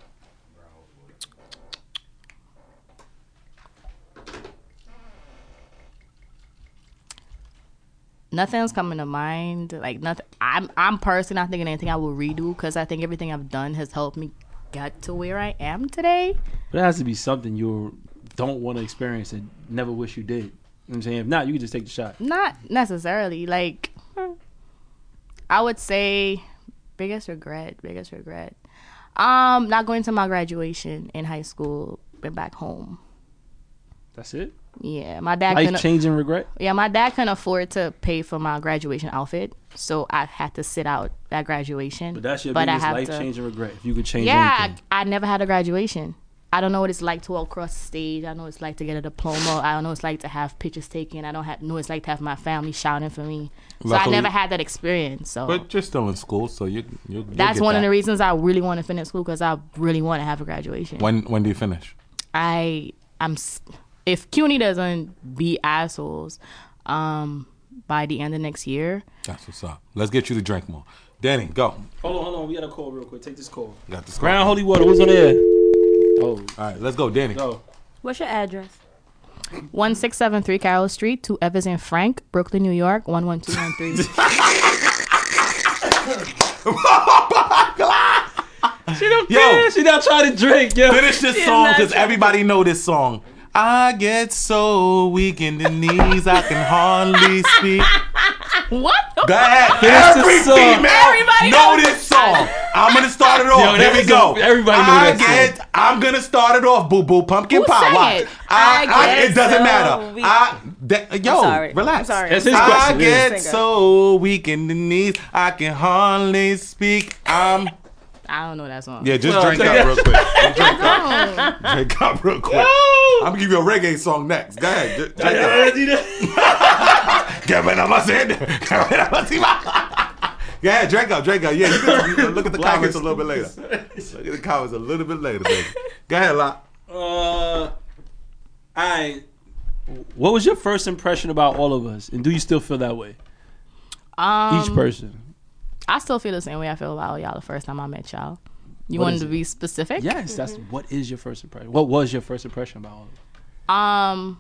nothing's coming to mind. Like nothing. I'm I'm personally not thinking anything I will redo because I think everything I've done has helped me get to where I am today. But it has to be something you don't want to experience and never wish you did. know what I'm saying? If not, you can just take the shot. Not necessarily. Like, I would say biggest regret, biggest regret. Um, not going to my graduation in high school, been back home. That's it? Yeah, my dad Life couldn't. changing regret? Yeah, my dad couldn't afford to pay for my graduation outfit, so I had to sit out that graduation. But that's your but I biggest have life to- changing regret. If you could change Yeah, anything. I, I never had a graduation. I don't know what it's like to walk across the stage. I know what it's like to get a diploma. I don't know what it's like to have pictures taken. I don't have, know what it's like to have my family shouting for me. So Luckily- I never had that experience. So But you're still in school, so you you. that's one of the reasons I really want to finish school, because I really want to have a graduation. When when do you finish? I I'm s- if CUNY doesn't be assholes, um, by the end of next year. That's what's up. Let's get you to drink more. Danny, go. Hold on, hold on. We got a call real quick. Take this call. Got this. Ground Holy Water. Who's on the air? Oh. All right, let's go, Danny. Go. What's your address? one six seven three Carroll Street, to Evans and Frank, Brooklyn, New York, one one two one three. She don't Yo. care. She not trying to drink. Yo. Finish this She song not because trying everybody know this song. I get so weak in the knees I can hardly speak. What? Go ahead. Finish the Every song. female Everybody know knows this song. I'm gonna start it off. Yo, Here that we is go. a- everybody know I that get. song. I'm gonna start it off. Boo boo pumpkin Who pie. sang Watch. it? I, I I, it get doesn't so matter. weak. I, that, yo, sorry. relax. I'm sorry. That's his I question. get Singer. so weak in the knees I can hardly speak. I'm. I don't know that song. Yeah, just Well, drink take up that- real quick. Just drink up. Drink up real quick. I'm gonna give you a reggae song next. Go ahead. Just drink up. Get rid of my sin. Get rid of my sin. Go ahead, drink up, drink up. Yeah, you can, you can look at the comments a little bit later. Look at the comments a little bit later, baby. Go ahead, Lot. Uh, I. What was your first impression about all of us, and do you still feel that way? Um, Each person. I still feel the same way I feel about y'all the first time I met y'all. You What wanted is to it? be specific? Yes, that's what is your first impression. What was your first impression about all of us? Um,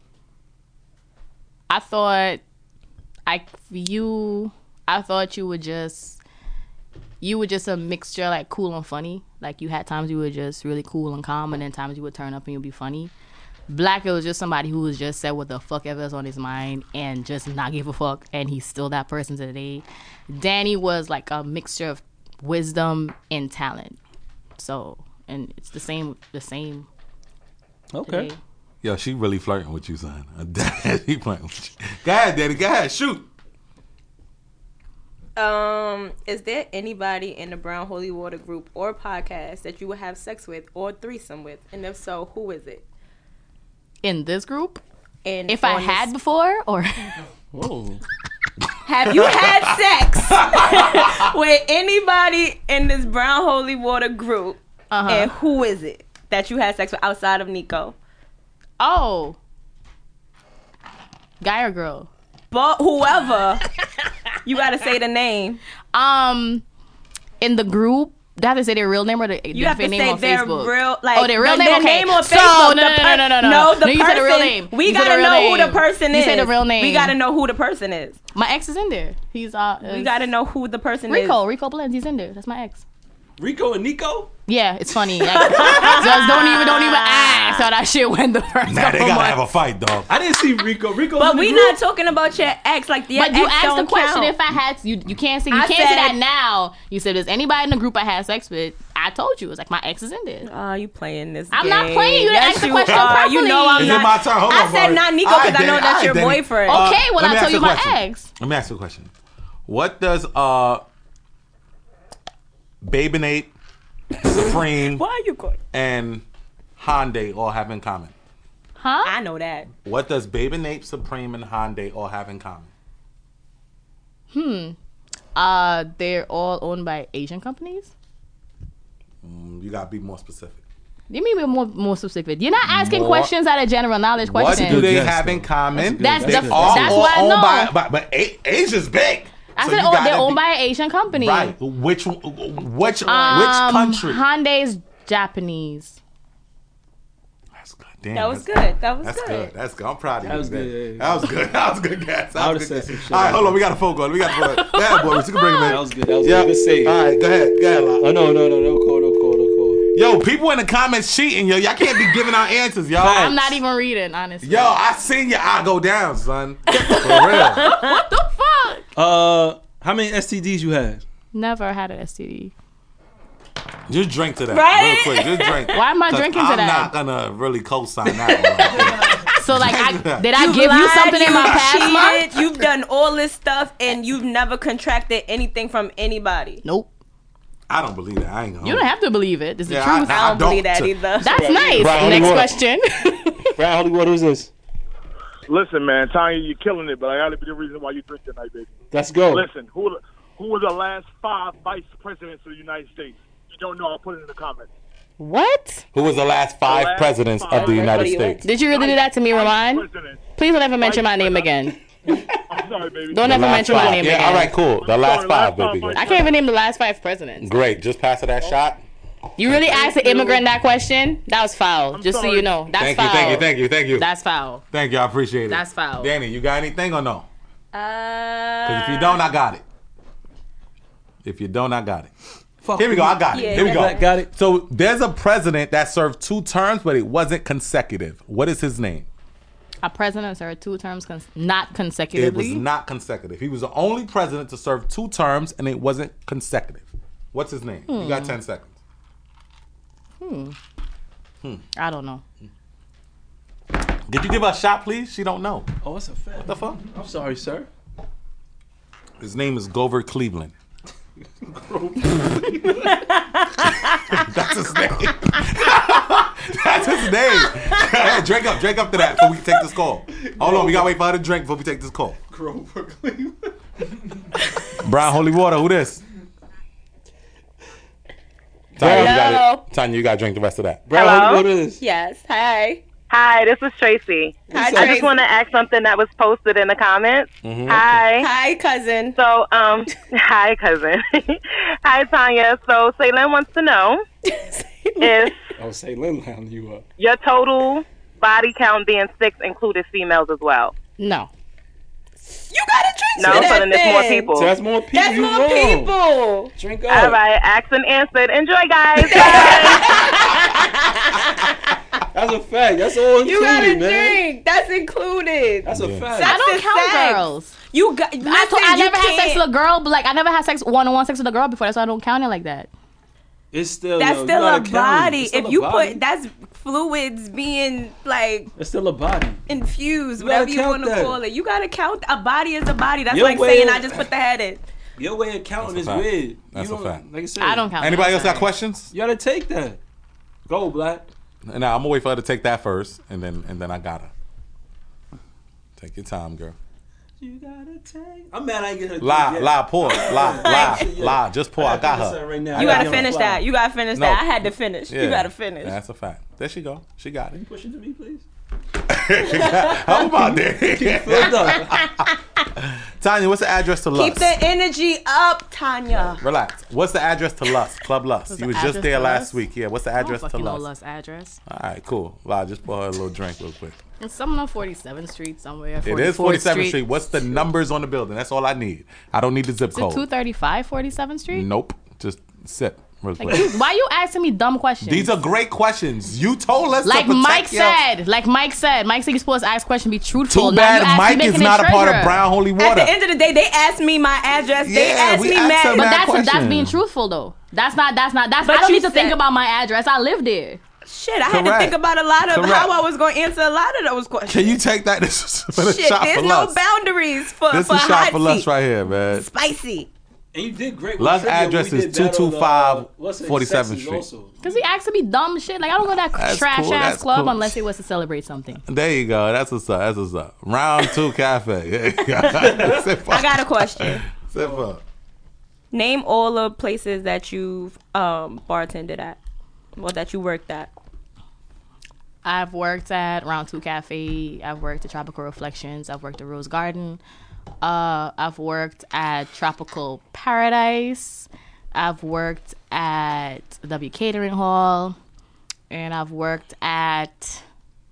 I thought, I you, I thought you were just, you were just a mixture, like cool and funny. Like you had times you were just really cool and calm, and then times you would turn up and you'd be funny. Black, it was just somebody who was just said what the fuck ever is on his mind and just not give a fuck, and he's still that person today. Danny was like a mixture of wisdom and talent. So, and it's the same, the same. Okay. Today. Yo, she really flirting with you, son. He playing with you. Go ahead, Daddy. Go ahead. Shoot. Um, is there anybody in the Brown Holy Water group or podcast that you would have sex with or threesome with? And if so, who is it? In this group, And if I on had this- before, or Whoa. have you had sex with anybody in this Brown Holy Water group? Uh-huh. And who is it that you had sex with outside of Nico? oh, guy or girl? But whoever, you gotta say the name. Um, in the group, do I have to say their real name or the, You their have to name say on their Facebook? real, like, oh, their real the- name. their Okay. name on So, Facebook. no, the no, per- no, no, no, no. No, the no, you said the real person- name. We You said the gotta real know who the name. person You is. said the real name. We gotta know who the person is. My ex is in there. He's uh. We is- gotta know who the person Rico. is. Rico Blends. He's in there. That's my ex. Rico and Nico? Yeah, it's funny. Like, just don't even don't even ask how that shit went the first Nah, they couple gotta months. have a fight, dog. I didn't see Rico. Rico. But we not talking about your ex. Like the But you ex asked the don't question count. if I had you you can't say you I can't say that said- now. You said, "Is anybody in the group I had sex with?" I told you it's like my ex is in there. Oh, you playing this I'm game. not playing. You didn't Yes, ask the you question are. properly. You know I'm Is not. it my turn? Hold I on, said Barry. not Nico All because right, I know Danny. that's All your right, Danny. boyfriend. Uh, Okay, well, let I'll me tell ask you a my question. ex. Let me ask you a question. What does uh Babinate, Supreme, Why are you going? and Hyundai all have in common? Huh? I know that. What does Babinate, Supreme, and Hyundai all have in common? Hmm. Uh, they're all owned by Asian companies. Mm, you gotta be more specific. You mean we're more more specific? You're not asking More- questions out of general knowledge What questions. do they Yes, have though. in common? That's They the- all that's all what I owned know. by, by, but A- Asia's big. I So said, you oh, gotta they're owned be- by an Asian company. Right. Which which Um, which country? Hyundai's Japanese. That's good. Damn, That was that's good. That was That's good. good. That's good. I'm proud of you. That was man. good, yeah, yeah. That was good. That was good, guys. That I was would've good. said some shit All right, like hold on. that. We got a phone call. We got a phone call. Go ahead, boy. We can bring him in. That was good. That was Yeah. good. Good save. All right, go ahead. Go ahead, Locke. Oh no, no, no, no call, no call, no call. Yo, people in the comments cheating, yo. Y'all can't be giving out answers, yo. I'm not even reading, honestly. Yo, I seen your eye go down, son. For real. What the fuck? Uh, how many S T Ds you had? Never had an S T D. Just drink to that Right? real quick. Just drink. Why am I 'Cause drinking to I'm that? not gonna really co-sign that one. So like, I, did I You've give you lied, something in my you've past month? cheated, You've done all this stuff, and you've never contracted anything from anybody. Nope. I don't believe that. I ain't gonna. You don't have to believe it. This is Yeah, the truth. I don't, don't believe that t- either. That's nice. Brown Next Hollywood. question. Brown Hollywood, who's this? Listen, man, Tanya, you're killing it, but I gotta be the reason why you drink tonight, baby. Let's go. Listen, who who were the last five vice presidents of the United States? If you don't know, I'll put it in the comments. What? Who was the last five The last presidents five. of the United What do you States? Did you really do that to me, Ramon? Presidents. Please don't ever mention my name again. I'm sorry, baby. Don't The ever last mention my five. name Yeah, again. all right, cool. The last sorry, five, last baby. five I can't even name the last five presidents. Great. Just pass her that shot. You really asked an immigrant that question? That was foul. I'm Just so sorry. you know. That's Thank foul. you, thank you, thank you, thank you. That's foul. Thank you. I appreciate it. That's foul. Danny, you got anything or no? Uh, Because if you don't, I got it. If you don't, I got it. Fuck Here we go. I got it. Yeah, Here we go. Got- got it. So there's a president that served two terms, but it wasn't consecutive. What is his name? A president served two terms, cons- not It was consecutively. not consecutive. He was the only president to serve two terms, and it wasn't consecutive. What's his name? You got ten seconds. I don't know. Did you give her a shot, please? She don't know. Oh, it's a fact. What the fuck? I'm sorry, sir. His name is Grover Cleveland. That's his name. That's his name. Drink up, drink up to that before we take this call. Hold on, we gotta wait for her to drink before we take this call. Grover Cleveland. Brown Holy Water, who this? Tanya, you Hello. got Tanya, you gotta drink the rest of that. Brown Hello? Hollywood, who is? yes. Hi. Hi, this is Tracy. Hi, I Tracy. just want to ask something that was posted in the comments. Hi. Hi, cousin. So, um, hi, cousin. Hi, Tanya. So, Ceylon wants to know if Oh, say Lynn line you up. your total body count being six included females as well. No. You gotta drink No, to so that then there's more then. people. So that's more people. That's you more wrong. people. Drink up. All right, asked and answered. Enjoy, guys. That's a fact. That's all included, You gotta man. drink. That's included. That's a fact. I don't is count sex. girls. You got. I, listen, told, I you never had sex can't- with a girl, but like I never had sex one-on-one sex with a girl before. That's why I don't count it like that. It's still That's yo, you still gotta a count it. body. It's still If a you body. put that's fluids being like it's still a body. infused, You gotta whatever you count want to that. call it. You gotta count. A body is a body. That's Your like way saying of- I just put the head in. Your way of counting That's is a fact. weird. That's you a don't, fact. Like I said, I don't count. Anybody that. else got questions? You gotta take that. Go, Black. Now I'm gonna wait for her to take that first, and then and then I got her. Take your time, girl. You gotta take. I'm mad I ain't get her. Lie, yet. lie, pour, lie, lie, lie. Just pour. I got her. Right now. You I gotta got her finish on the that. fly. You gotta finish No. that. I had to finish. Yeah. You gotta finish. Yeah, that's a fact. There she go. She got it. Push it to me, please. How about that? Filled up. Tanya, what's the address to Lust? Keep the energy up, Tanya. Relax. What's the address to Lust? Club Lust. What's You the was just address there to last Lust? week. Yeah. What's the I don't address to fucking know Lust? Lust address. All right, cool. Well, just pour her a little drink real quick. It's something on forty-seventh Street somewhere. It is forty-seventh Street. What's the numbers on the building? That's all I need. I don't need the zip Is it code. two thirty-five forty-seventh Street? Nope. Just sip real Like, quick. you, why you asking me dumb questions? These are great questions. You told us like to protect Mike your- said. Like Mike said. Mike said you're supposed to ask questions, be truthful. Too Now you bad ask me Mike making is it not a part of trigger. Brown Holy At Water. the end of the day, they asked me my address. They Yeah, asked we me asked mad. them But that that's that's question. being truthful though. That's not that's not that's. But I don't you need to think said- about my address. I live there. Shit, I had to Correct. think about a lot of Correct. how I was going to answer a lot of those questions. Can you take that? This is for the Shit, shot there's for no Lust. boundaries for This for is shot hot for Lust seat. right here, man. Spicy. And you did great. with Lust trivia when address we is did that on, two twenty-five uh, what's it, forty-seventh Sexes Street. also. Cause he asked me dumb shit. Like I don't go to that That's trash cool, ass that's club cool. unless it was to celebrate something. There you go. That's what's up. That's what's up. Round two cafe. There you go. I got a question. Sip up. Name all the places that you've um, bartended at, or that you worked at. I've worked at Round Two Cafe. I've worked at Tropical Reflections. I've worked at Rose Garden. Uh, I've worked at Tropical Paradise. I've worked at W Catering Hall, and I've worked at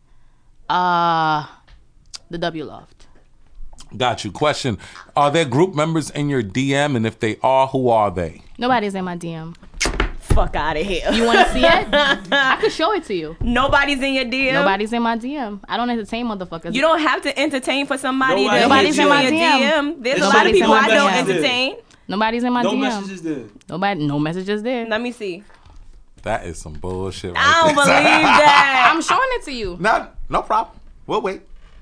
uh, the W Loft. Got you. Question: are there group members in your D M? And if they are, who are they? Nobody's in my D M. fuck out of here. You want to see it? I could show it to you. Nobody's in your D M. Nobody's in my D M. I don't entertain motherfuckers. You don't have to entertain for somebody Nobody- that Nobody's hits you in my your D M. D M. There's a lot of Nobody's in people my I don't D M. entertain. Nobody's in my No D M. messages there. Nobody. No messages there. Let me see. That is some bullshit. Right I don't there. believe that. I'm showing it to you. No, no problem. We'll wait.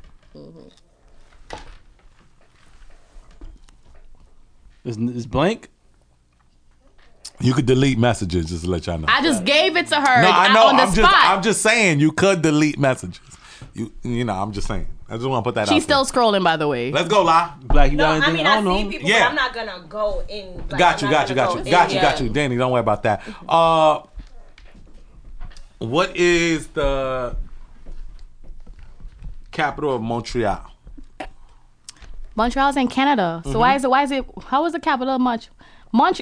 It's, it's blank. You could delete messages just to let y'all know. I just gave it to her. no, I know. On the I'm spot. just, I'm just saying you could delete messages. You, you know, I'm just saying. I just want to put that. She's out still scrolling, by the way. there. Let's go, La. Black, you No, got I anything? mean I I, don't know. see people, Yeah. but I'm not gonna go in. Like, Got you, I'm got not you, gonna got go you, in got you, yet. got you, Danny. Don't worry about that. Uh, what is the capital of Montreal? Montreal's in Canada. So Mm-hmm. why is it? Why is it? How is the capital of Mont? Mont.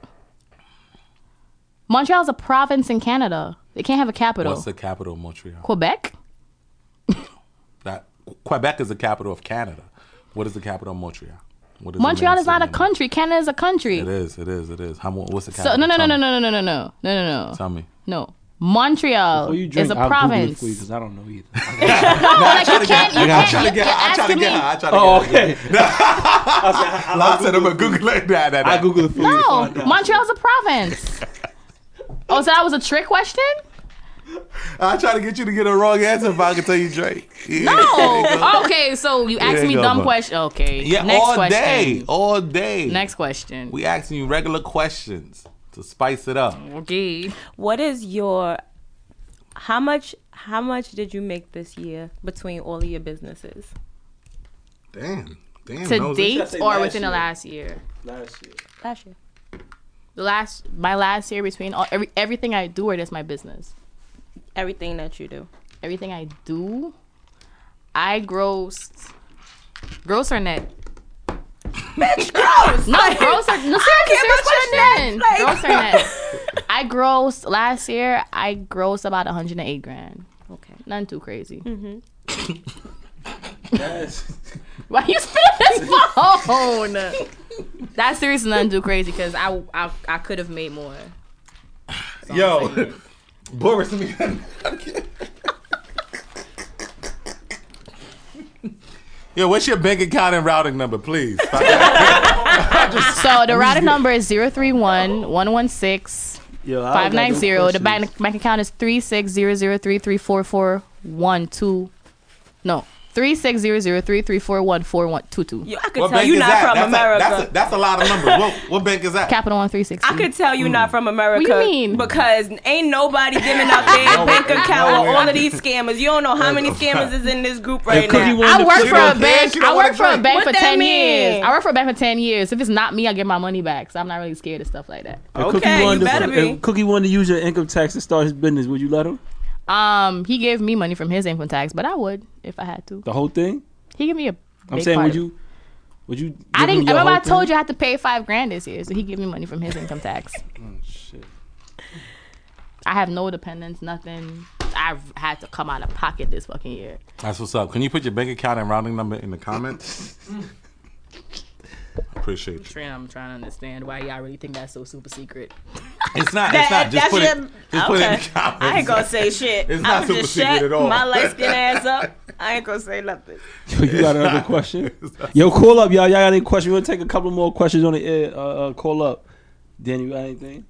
Montreal's a province in Canada. They can't have a capital. What's the capital of Montreal? Quebec. That Quebec is the capital of Canada. What is the capital of Montreal? What is Montreal the main is not a city? country. Canada is a country. It is. It is. It is. How? mu- What's the So capital? no no no Tell no me. no no no no no no no Tell me. no. Montreal Before you drink, is a I'll Google it province. for you because I don't know either. No, like you can't. You I'm can't. trying You to get her. I'm can't trying to ask get her. me. I'm trying to Oh, get her. okay. I said I'm gonna Google it. Nah, nah, nah. I Google it for you. to No, find out. Montreal's a province. Oh, so that was a trick question? I try to get you to get a wrong answer if I can tell you Drake. Yeah. No. Okay, so you asked There you me go, dumb bro. question. Okay. Yeah, Next all question. day, all day. Next question. We asking you regular questions to spice it up. Okay. What is your? How much? How much did you make this year between all of your businesses? Damn, damn. To Nosy. date say or last within the year. last year? Last year. Last year. The last, my last year between all, every, everything I do or just my business? Everything that you do. Everything I do, I grossed. Gross or net? Bitch, gross. No, gross or no. Seriously, serious question. Like- Gross or net? I grossed last year. I grossed about one hundred eight grand. Okay. Nothing too crazy. Yes. Why you spilling this phone? That's seriously nothing too crazy because I I, I could have made more. So I'm Yo, saying. Boris, me. Yo, what's your bank account and routing number, please? So the routing number is zero three one, one one six, Yo, I five got nine no zero. The questions. bank bank account is three six zero zero three three four four one two. No, three six zero zero three three four one four one two two. You, I could What tell bank you is not that? from that's America. A, that's, a, that's a lot of numbers. What, what bank is that? Capital One three sixty. I could tell you not from America. What do you mean? Because ain't nobody giving up their bank account with all of these scammers. You don't know how many scammers is in this group right If Cookie now. wanted I to worked put- for a don't care. bank. She don't I wanna worked for a drink. bank What for that ten mean? years. I worked for a bank for ten years. If it's not me, I get my money back. So I'm not really scared of stuff like that. If Cookie Okay, you wanted to- better be. If Cookie wanted to use your income tax to start his business, would you let him? Um, he gave me money from his income tax, but I would if I had to. The whole thing? He gave me a. I'm big saying, part would of- you? Would you? I give him didn't. your Remember, I whole told thing? you I had to pay five grand this year, so he gave me money from his income tax. Oh, shit. I have no dependents, nothing. I've had to come out of pocket this fucking year. That's what's up. Can you put your bank account and routing number in the comments? Appreciate you. Trina, I'm trying to understand why y'all really think that's so super secret. It's not. That- It's not. Just that's put your- it. Just put it in okay. the comments. I ain't gonna say shit. It's not I'm super just secret shut at all. my light skin ass up. I ain't gonna say nothing. Yo, you got another question? Yo, call up, y'all. Y'all got any questions? We'll take a couple more questions on the air. Uh, uh, call up. Danny, you got anything?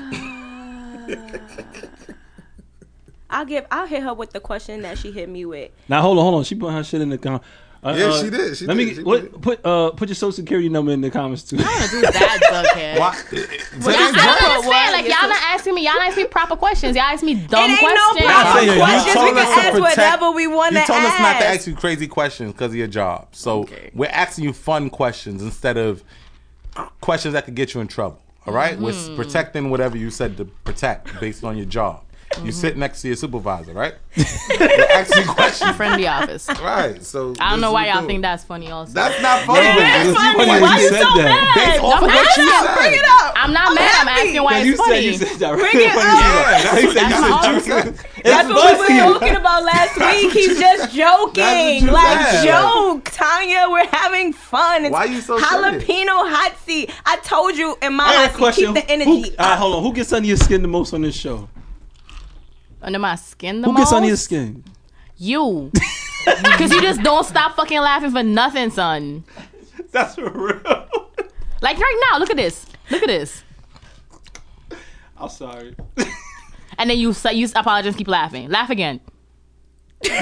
I'll give. I'll hit her with the question that she hit me with. Now hold on, hold on. She put her shit in the com. Uh, Yeah, uh, she did. She let did. me She what, did. put uh put your social security number in the comments too. I don't want to do that, Jughead. Why? Well, I, I don't understand. Like, y'all not asking me. Y'all not asking me proper questions. Y'all ask me dumb It ain't questions. no proper saying, you questions. told We us can to ask protect- whatever we want to You ask. told us not to ask you crazy questions because of your job. So Okay. we're asking you fun questions instead of questions that could get you in trouble. All right? We're Mm-hmm. s- protecting whatever you said to protect based on your job. You sit next to your supervisor, right? We're asking you questions. Friendly office. Right. So I don't this know is why what y'all we're doing. think that's funny. Also, That's not funny. Yeah, but it's it's funny funny. when Why you you said so that. mad? Based off of Bring what it you up. said. Bring it up. I'm not mad. I'm happy. asking why you it's funny. said you said that. Bring it up. Yeah, that's what You said that's you all said I'm you saying. said- That's what we were talking about last week. He's just joking. you Like, said. joke. Tanya, we're having fun. It's Why you so jalapeno serious? hot seat. I told you in my I got hot a seat, question. keep the Who, energy all right, up. hold on. Who gets under your skin the most on this show? Under my skin the Who most? gets under your skin? You. Because you just don't stop fucking laughing for nothing, son. That's for real. Like right now, look at this. Look at this. I'm sorry. And then you say you apologize and keep laughing. Laugh again. Why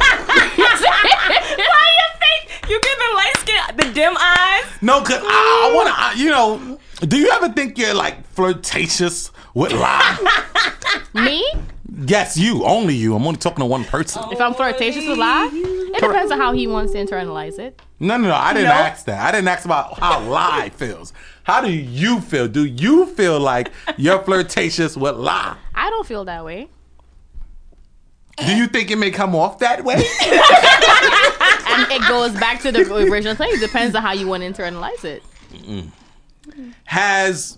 you think you giving light skin the dim eyes? No, cause I, I want to. You know, do you ever think you're like flirtatious with lie? Me? Yes, you. Only you. I'm only talking to one person. If I'm flirtatious with lie, it depends on how he wants to internalize it. No, no, no. I didn't No. ask that. I didn't ask about how lie feels. How do you feel? Do you feel like you're flirtatious with lie? I don't feel that way. Do you think it may come off that way? And it goes back to the original thing. It depends on how you want to internalize it. Mm. Has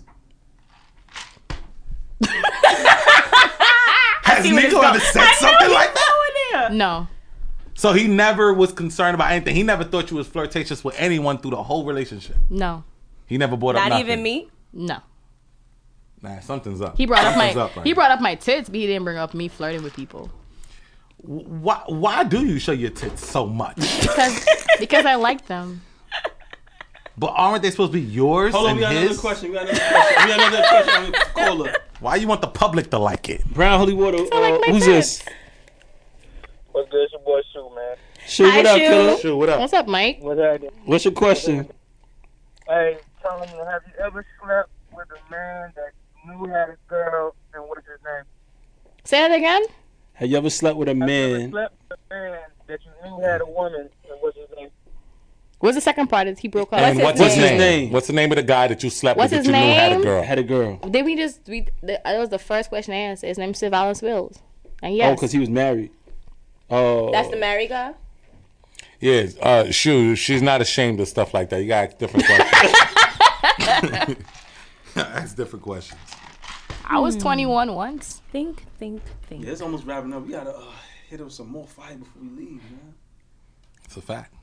Has see where this Nico ever goes. said I know something he's like that? No. So he never was concerned about anything. He never thought you was flirtatious with anyone through the whole relationship. No. He never brought up Not nothing. even me? No. Nah, something's up. He brought up my Something's up right he now. brought up my tits, but he didn't bring up me flirting with people. Why? Why do you show your tits so much? Because because I like them. But aren't they supposed to be yours Hold on, and we got his? another question. We got another question. We got another question. Caller. Why you want the public to like it? Brown Holy Water. Uh, who's this? What's good? It's your boy Sue, man. Shoot, what up, killer? Shoot, what up? What's up, Mike? What's happening? What's your question? Hey, tell me, have you ever slept with a man that knew had a girl, and what is his name? Say that again? Have you ever slept with a Have you ever man? slept with a man that you knew had a woman, and what's his name? What's the second part? Is he broke up? And what's, his, name? What's the name of the guy that you slept What's with his that you knew had a name? girl? Had a girl. Did we just we the, that was the first question I answered. His name's Sir Valence Wills. And Oh, yes. because he was married. Oh. That's the married guy? Yeah, uh, Shoo, she's not ashamed of stuff like that. You got different questions. Ask different questions. I was twenty-one once. Think, think, think. Yeah, it's almost wrapping up. We gotta uh, hit up some more fire before we leave, man. It's a fact.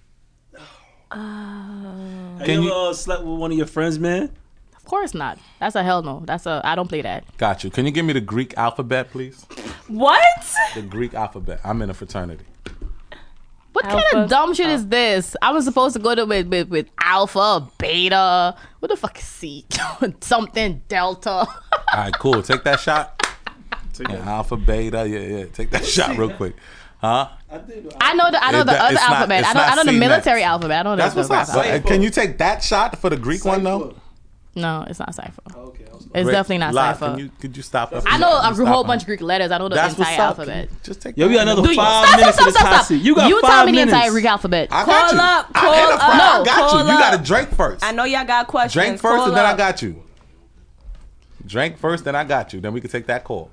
Uh, Have Can you you- ever uh, slept with one of your friends, man? Of course not. That's a hell no. That's a I don't play that. Got you. Can you give me the Greek alphabet, please? What? The Greek alphabet. I'm in a fraternity. What kind Alpha- of dumb shit is this? I was supposed to go to with with, with alpha, beta. What the fuck is C? Something delta. All right, cool. Take that shot. Yeah, alpha, beta. Yeah, yeah. Take that shot real quick. Huh? I know the I know It- the that- other it's not- alphabet. it's I know not I know the C military next. alphabet. I know That's the what's the up. So, uh, alphabet. can you take that shot for the Greek one though? No, it's not cipher. Okay, It's Great. definitely not Lie, cipher. Can you could you stop? I know a Stop whole her. bunch of Greek letters. I know the That's what's entire up. alphabet. Just take. Yo, we got another Do you- five stop, minutes stop, of this stop, hot stop. seat. You got you five tell me the minutes. entire Greek alphabet. I got Call you. up, I, call in the up. front, I No, got call you. You got to up. drink first. I know y'all got questions. Drink first, Call and then I up. got you. Drink first, then I got you. Then we can take that call.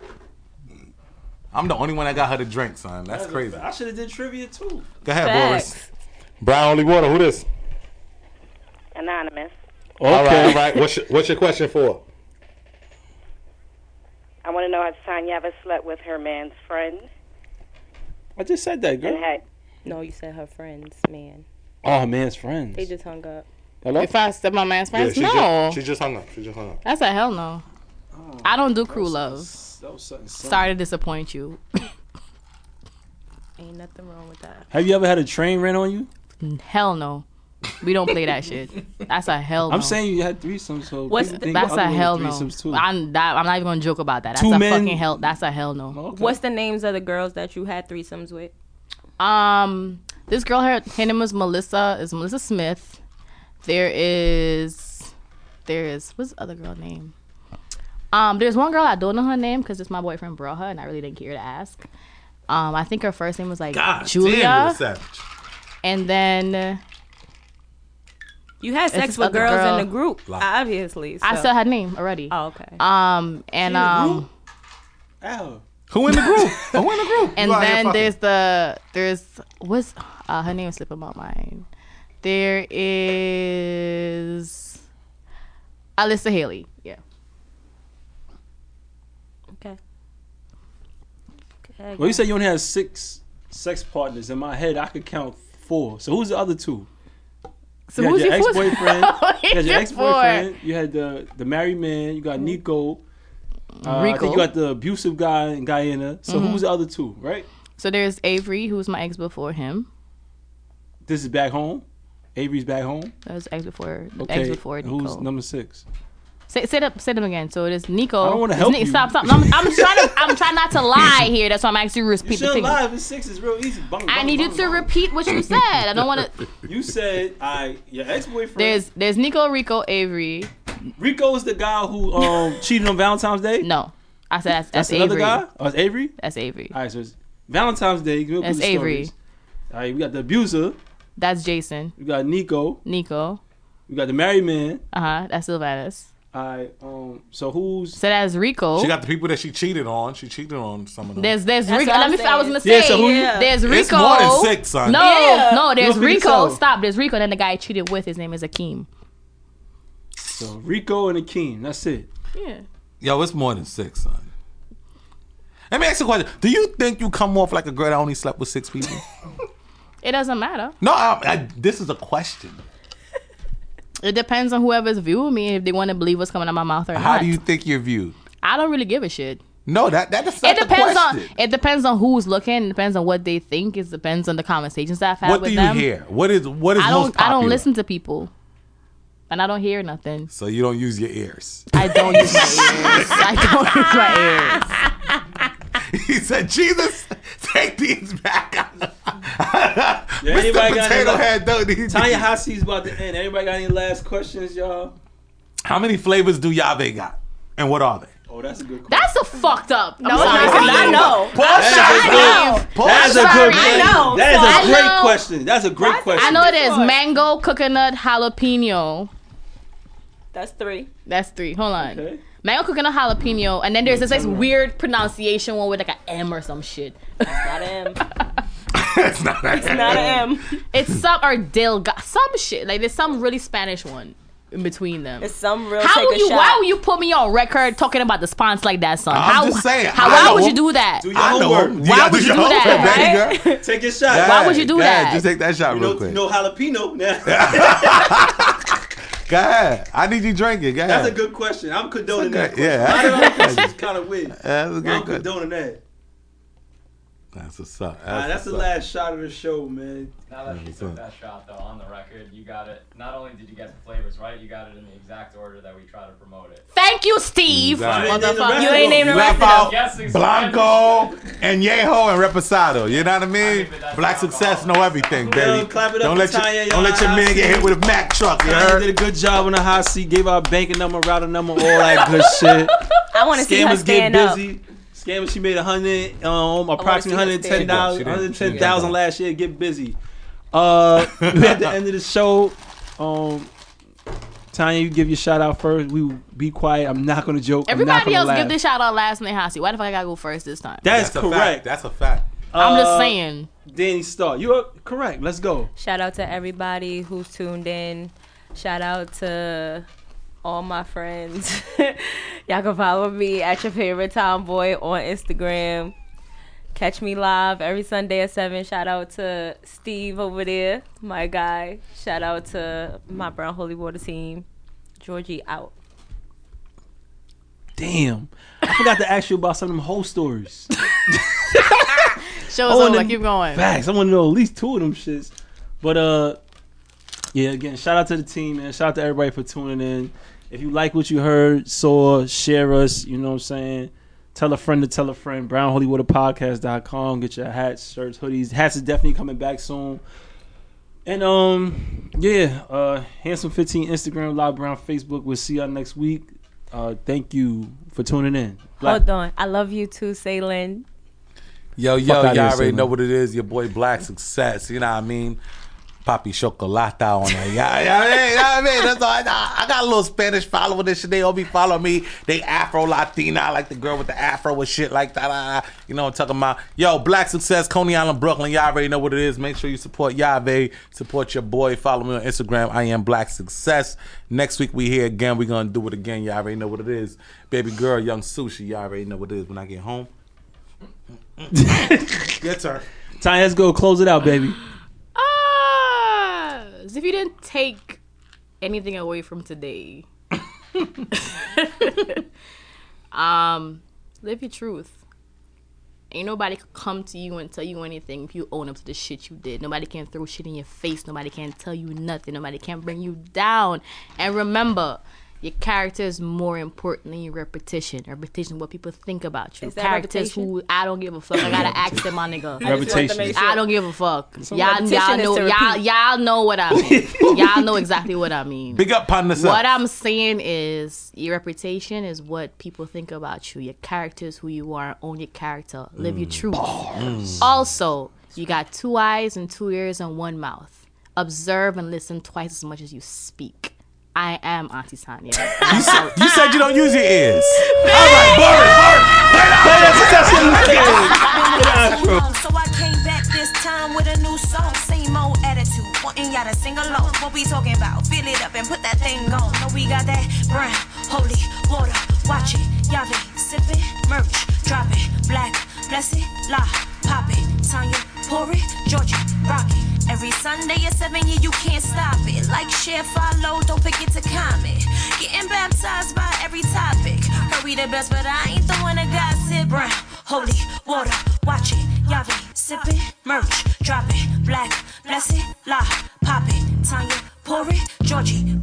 I'm the only one that got her to drink, son. That's crazy. I should have did trivia too. Go ahead, Facts. Boris. Brown Holy Water. Who this? Anonymous. All right, all right. What's your, what's your question for? I want to know, has Tanya ever slept with her man's friend? I just said that, girl. And had, No, you said her friends, man. Oh, man's friends. They just hung up. Hello? If I step my man's friends, she no. Just, she just hung up. She just hung up. That's a hell no. I don't do crew love. That was something, something. Sorry to disappoint you. Ain't nothing wrong with that. Have you ever had a train ran on you? Hell no. We don't play that shit. That's a hell no. I'm saying you had threesomes, so What's people the- think That's other a women hell have no. threesomes too. I'm, that, I'm not even gonna joke about that. That's Two a men- fucking hell. That's a hell no. Okay. What's the names of the girls that you had threesomes with? Um, this girl, her, her name was Melissa. Is Melissa Smith. There is, there is what's the other girl name? Um, there's one girl I don't know her name because it's my boyfriend brought her, and I really didn't care to ask. Um, I think her first name was like God Julia, damn, you're a savage. and then You had It's sex this with other girls girl. in the group, obviously. I so- said her name already. Oh, okay. Um, and She in the um. group? Ow. Who in the group? Who in the group? And You out here then fucking. there's the there's what's uh, her name is slipping my mind. There is Alyssa Haley. Yeah. Okay. Heck Well, you yeah. said you only had six sex partners. In my head, I could count four. So who's the other two? So you who's had your your ex-boyfriend. fourth? You had your Just ex-boyfriend. You had the the married man. You got Nico. Uh, I Rico. think you got the abusive guy in Guyana. So Mhm. who's the other two, right? So there's Avery, who was my ex before him. This is back home. Avery's back home. That was ex before. Okay. Ex before and Nico. who's number six? Say, say them, say them again. So it is Nico. I don't wanna It's help Ni- you. Stop, stop. No, I'm, I'm trying to. I'm trying not to lie here. That's why I'm asking you to repeat You the shouldn't thing. lie if it's six. It's real easy. Bang, I bang, need you bang, to bang. repeat what you said. I don't want to. You said I your ex-boyfriend. There's there's Nico, Rico, Avery. Rico is the guy who um cheated on Valentine's Day. No, I said that's, That's that's another Avery. guy. Oh, it's Avery. That's Avery. All right, so it's Valentine's Day. Give me That's the Avery. stories. All right, we got the abuser. That's Jason. We got Nico. Nico. We got the married man. Uh huh. That's Sylvanus. All right. Um. So who's? So that's Rico. She got the people that she cheated on. She cheated on some of them. There's there's That's Rico. what Let I'm me. I was gonna say. Yeah, so who you- There's Rico. It's more than six, son. No, Yeah. no. There's You figure Rico. so. Stop. There's Rico. Then the guy I cheated with. His name is Akeem. So Rico and Akeem. That's it. Yeah. Yo, it's more than six, son. Let me ask you a question. Do you think you come off like a girl that only slept with six people? It doesn't matter. No, I, I, this is a question. It depends on whoever's viewing me if they want to believe what's coming out my mouth or How not. do you think you're viewed? I don't really give a shit. No, that that is not It the depends on question. it depends on who's looking. It depends on what they think. It depends on the conversations that I've had What with do you them. hear? What is what is I most don't. popular? I don't listen to people, and I don't hear nothing. So you don't use your ears. I don't use my ears. I don't use my ears. He said, "Jesus, take these back." Yeah, Mister anybody got Potato any? Head, don't need Tanya Hot Seat's about to end. Anybody got any last questions, y'all? How many flavors do Yave got, and what are they? Oh, that's a good question. That's a fucked up. No, I'm it's sorry. not. 'Cause I know. That is a good- That's a good I question. know. That is I a great know. question. That's a great question. I know it is mango, coconut, jalapeno. That's three. That's three. Hold on. Okay. Mango, coconut, jalapeno, and then there's this like weird pronunciation one with like an M or some shit. Not an M. It's not that. It's not an M. It's some or dilga, some shit. Like there's some really Spanish one in between them. It's some real. How take will a you? shot. Why will you put me on record talking about the spawns like that, son? I'm how, just saying, How, I why know. would you do that? Do your I know. homework. You Why gotta would you your do that, homework, baby right? girl. Take your shot. Yeah, Why would you do go ahead, that? Just take that shot You real know, quick. you know jalapeno now. Go ahead. I need you drinking. Go ahead. That's a good question. I'm condoning That's that. a good- yeah, Question. that's a My good question is question. kind of weird. That's a good I'm question. condoning that. That's what's up. That's, All right, that's the what's up. last shot of the show, man. Now that you took that shot, though, on the record, you got it. Not only did you get the flavors right, you got it in the exact order that we try to promote it. Thank you, Steve. Exactly. Motherfucker. You ain't named the You rest left of out them. Guessing Blanco and Yeho and Reposado. You know what I mean? but that's Black not success know everything, baby. Yo, clap it up don't for let your, Tanya, don't y'all. let your man get hit with a Mack truck. You Tanya heard? did a good job on the hot seat. Gave our banking number, router number, all that good shit. I want to see her Scammers get stand up. busy. Scammers, she made a hundred, um, approximately see her hundred and ten stand dollars, She didn't- hundred she ten didn't thousand get last year. Get busy. Uh, we at the end of the show. Um, Tanya, you give your shout out first. We will be quiet. I'm not gonna joke. I'm not Everybody gonna else laugh. give this shout out last name Hasi. Why the fuck I gotta go first this time? That's, That's a correct. fact. That's a fact. I'm just Uh, saying. Danny Starr, you are correct. Let's go. Shout out to everybody who's tuned in. Shout out to all my friends. Y'all can follow me at your favorite tomboy on Instagram. Catch me live every Sunday at seven. Shout out to Steve over there, my guy. Shout out to my Brown Holy Water team. Georgie out. Damn, I forgot to ask you about some of them whole stories. Show I us wanna- over. Keep going. Facts. I want to know at least two of them shits. But uh, yeah. Again, shout out to the team, man. Shout out to everybody for tuning in. If you like what you heard, saw, share us. You know what I'm saying. Tell a friend to tell a friend. brown holy water podcast dot com. Get your hats, shirts, hoodies. Hats is definitely coming back soon. And um, yeah. Uh, Handsome fifteen Instagram, Live Brown Facebook. We'll see y'all next week. Uh, thank you for tuning in. Black- Hold on. I love you too, Saylin. Yo, yo, Fuck y'all outta here, already Simon. know what it is. Your boy Black Success. You know what I mean? Papi Chocolata on that. Yeah, yeah, yeah, you know what I mean? That's all I, I got a little Spanish following this shit. They all be following me. They Afro Latina, like the girl with the Afro and shit like that. Uh, you know what I'm talking about? Yo, Black Success, Coney Island, Brooklyn. Y'all already know what it is. Make sure you support Yave. Support your boy. Follow me on Instagram. I am Black Success. Next week we here again. we going to do it again. Y'all already know what it is. Baby girl, Young Sushi. Y'all already know what it is when I get home. Your turn. Tanya, let's go close it out, baby. Ah, as if you didn't take anything away from today. um, live your truth. Ain't nobody can come to you and tell you anything if you own up to the shit you did. Nobody can throw shit in your face. Nobody can tell you nothing. Nobody can bring you down. And remember, your character is more important than your repetition. Repetition, what people think about you. Is that Characters reputation? who I don't give a fuck. I gotta ask them, my nigga. Reputation. I don't give a fuck. So Y'all, repetition y'all is know, to y'all, repeat. y'all know what I mean. Y'all know exactly what I mean. Big up on yourself. What I'm saying is your reputation is what people think about you. Your character is who you are. Own your character. Live your truth. Also, you got two eyes and two ears and one mouth. Observe and listen twice as much as you speak. I am Auntie Tanya. You said, you said you don't use your ears. All right, Barry, Barry. So I came back this time with a new song, same old attitude, wanting y'all to sing along. What we talking about? Fill it up and put that thing on. No, we got that brown, holy water. Watch it, y'all be sipping, merch, drop it, black, blessed, la, pop it, Tanya, pour it, Georgia, rock it. Every Sunday at seven, yeah, you can't stop it. Like, share, follow, don't forget to comment. Getting baptized by every topic. Heard we the best, but I ain't the one that gossip. Brown, holy water, watch it, y'all be sipping, merch, drop it, black, blessed, la, pop it, Tanya, pour it, Georgie,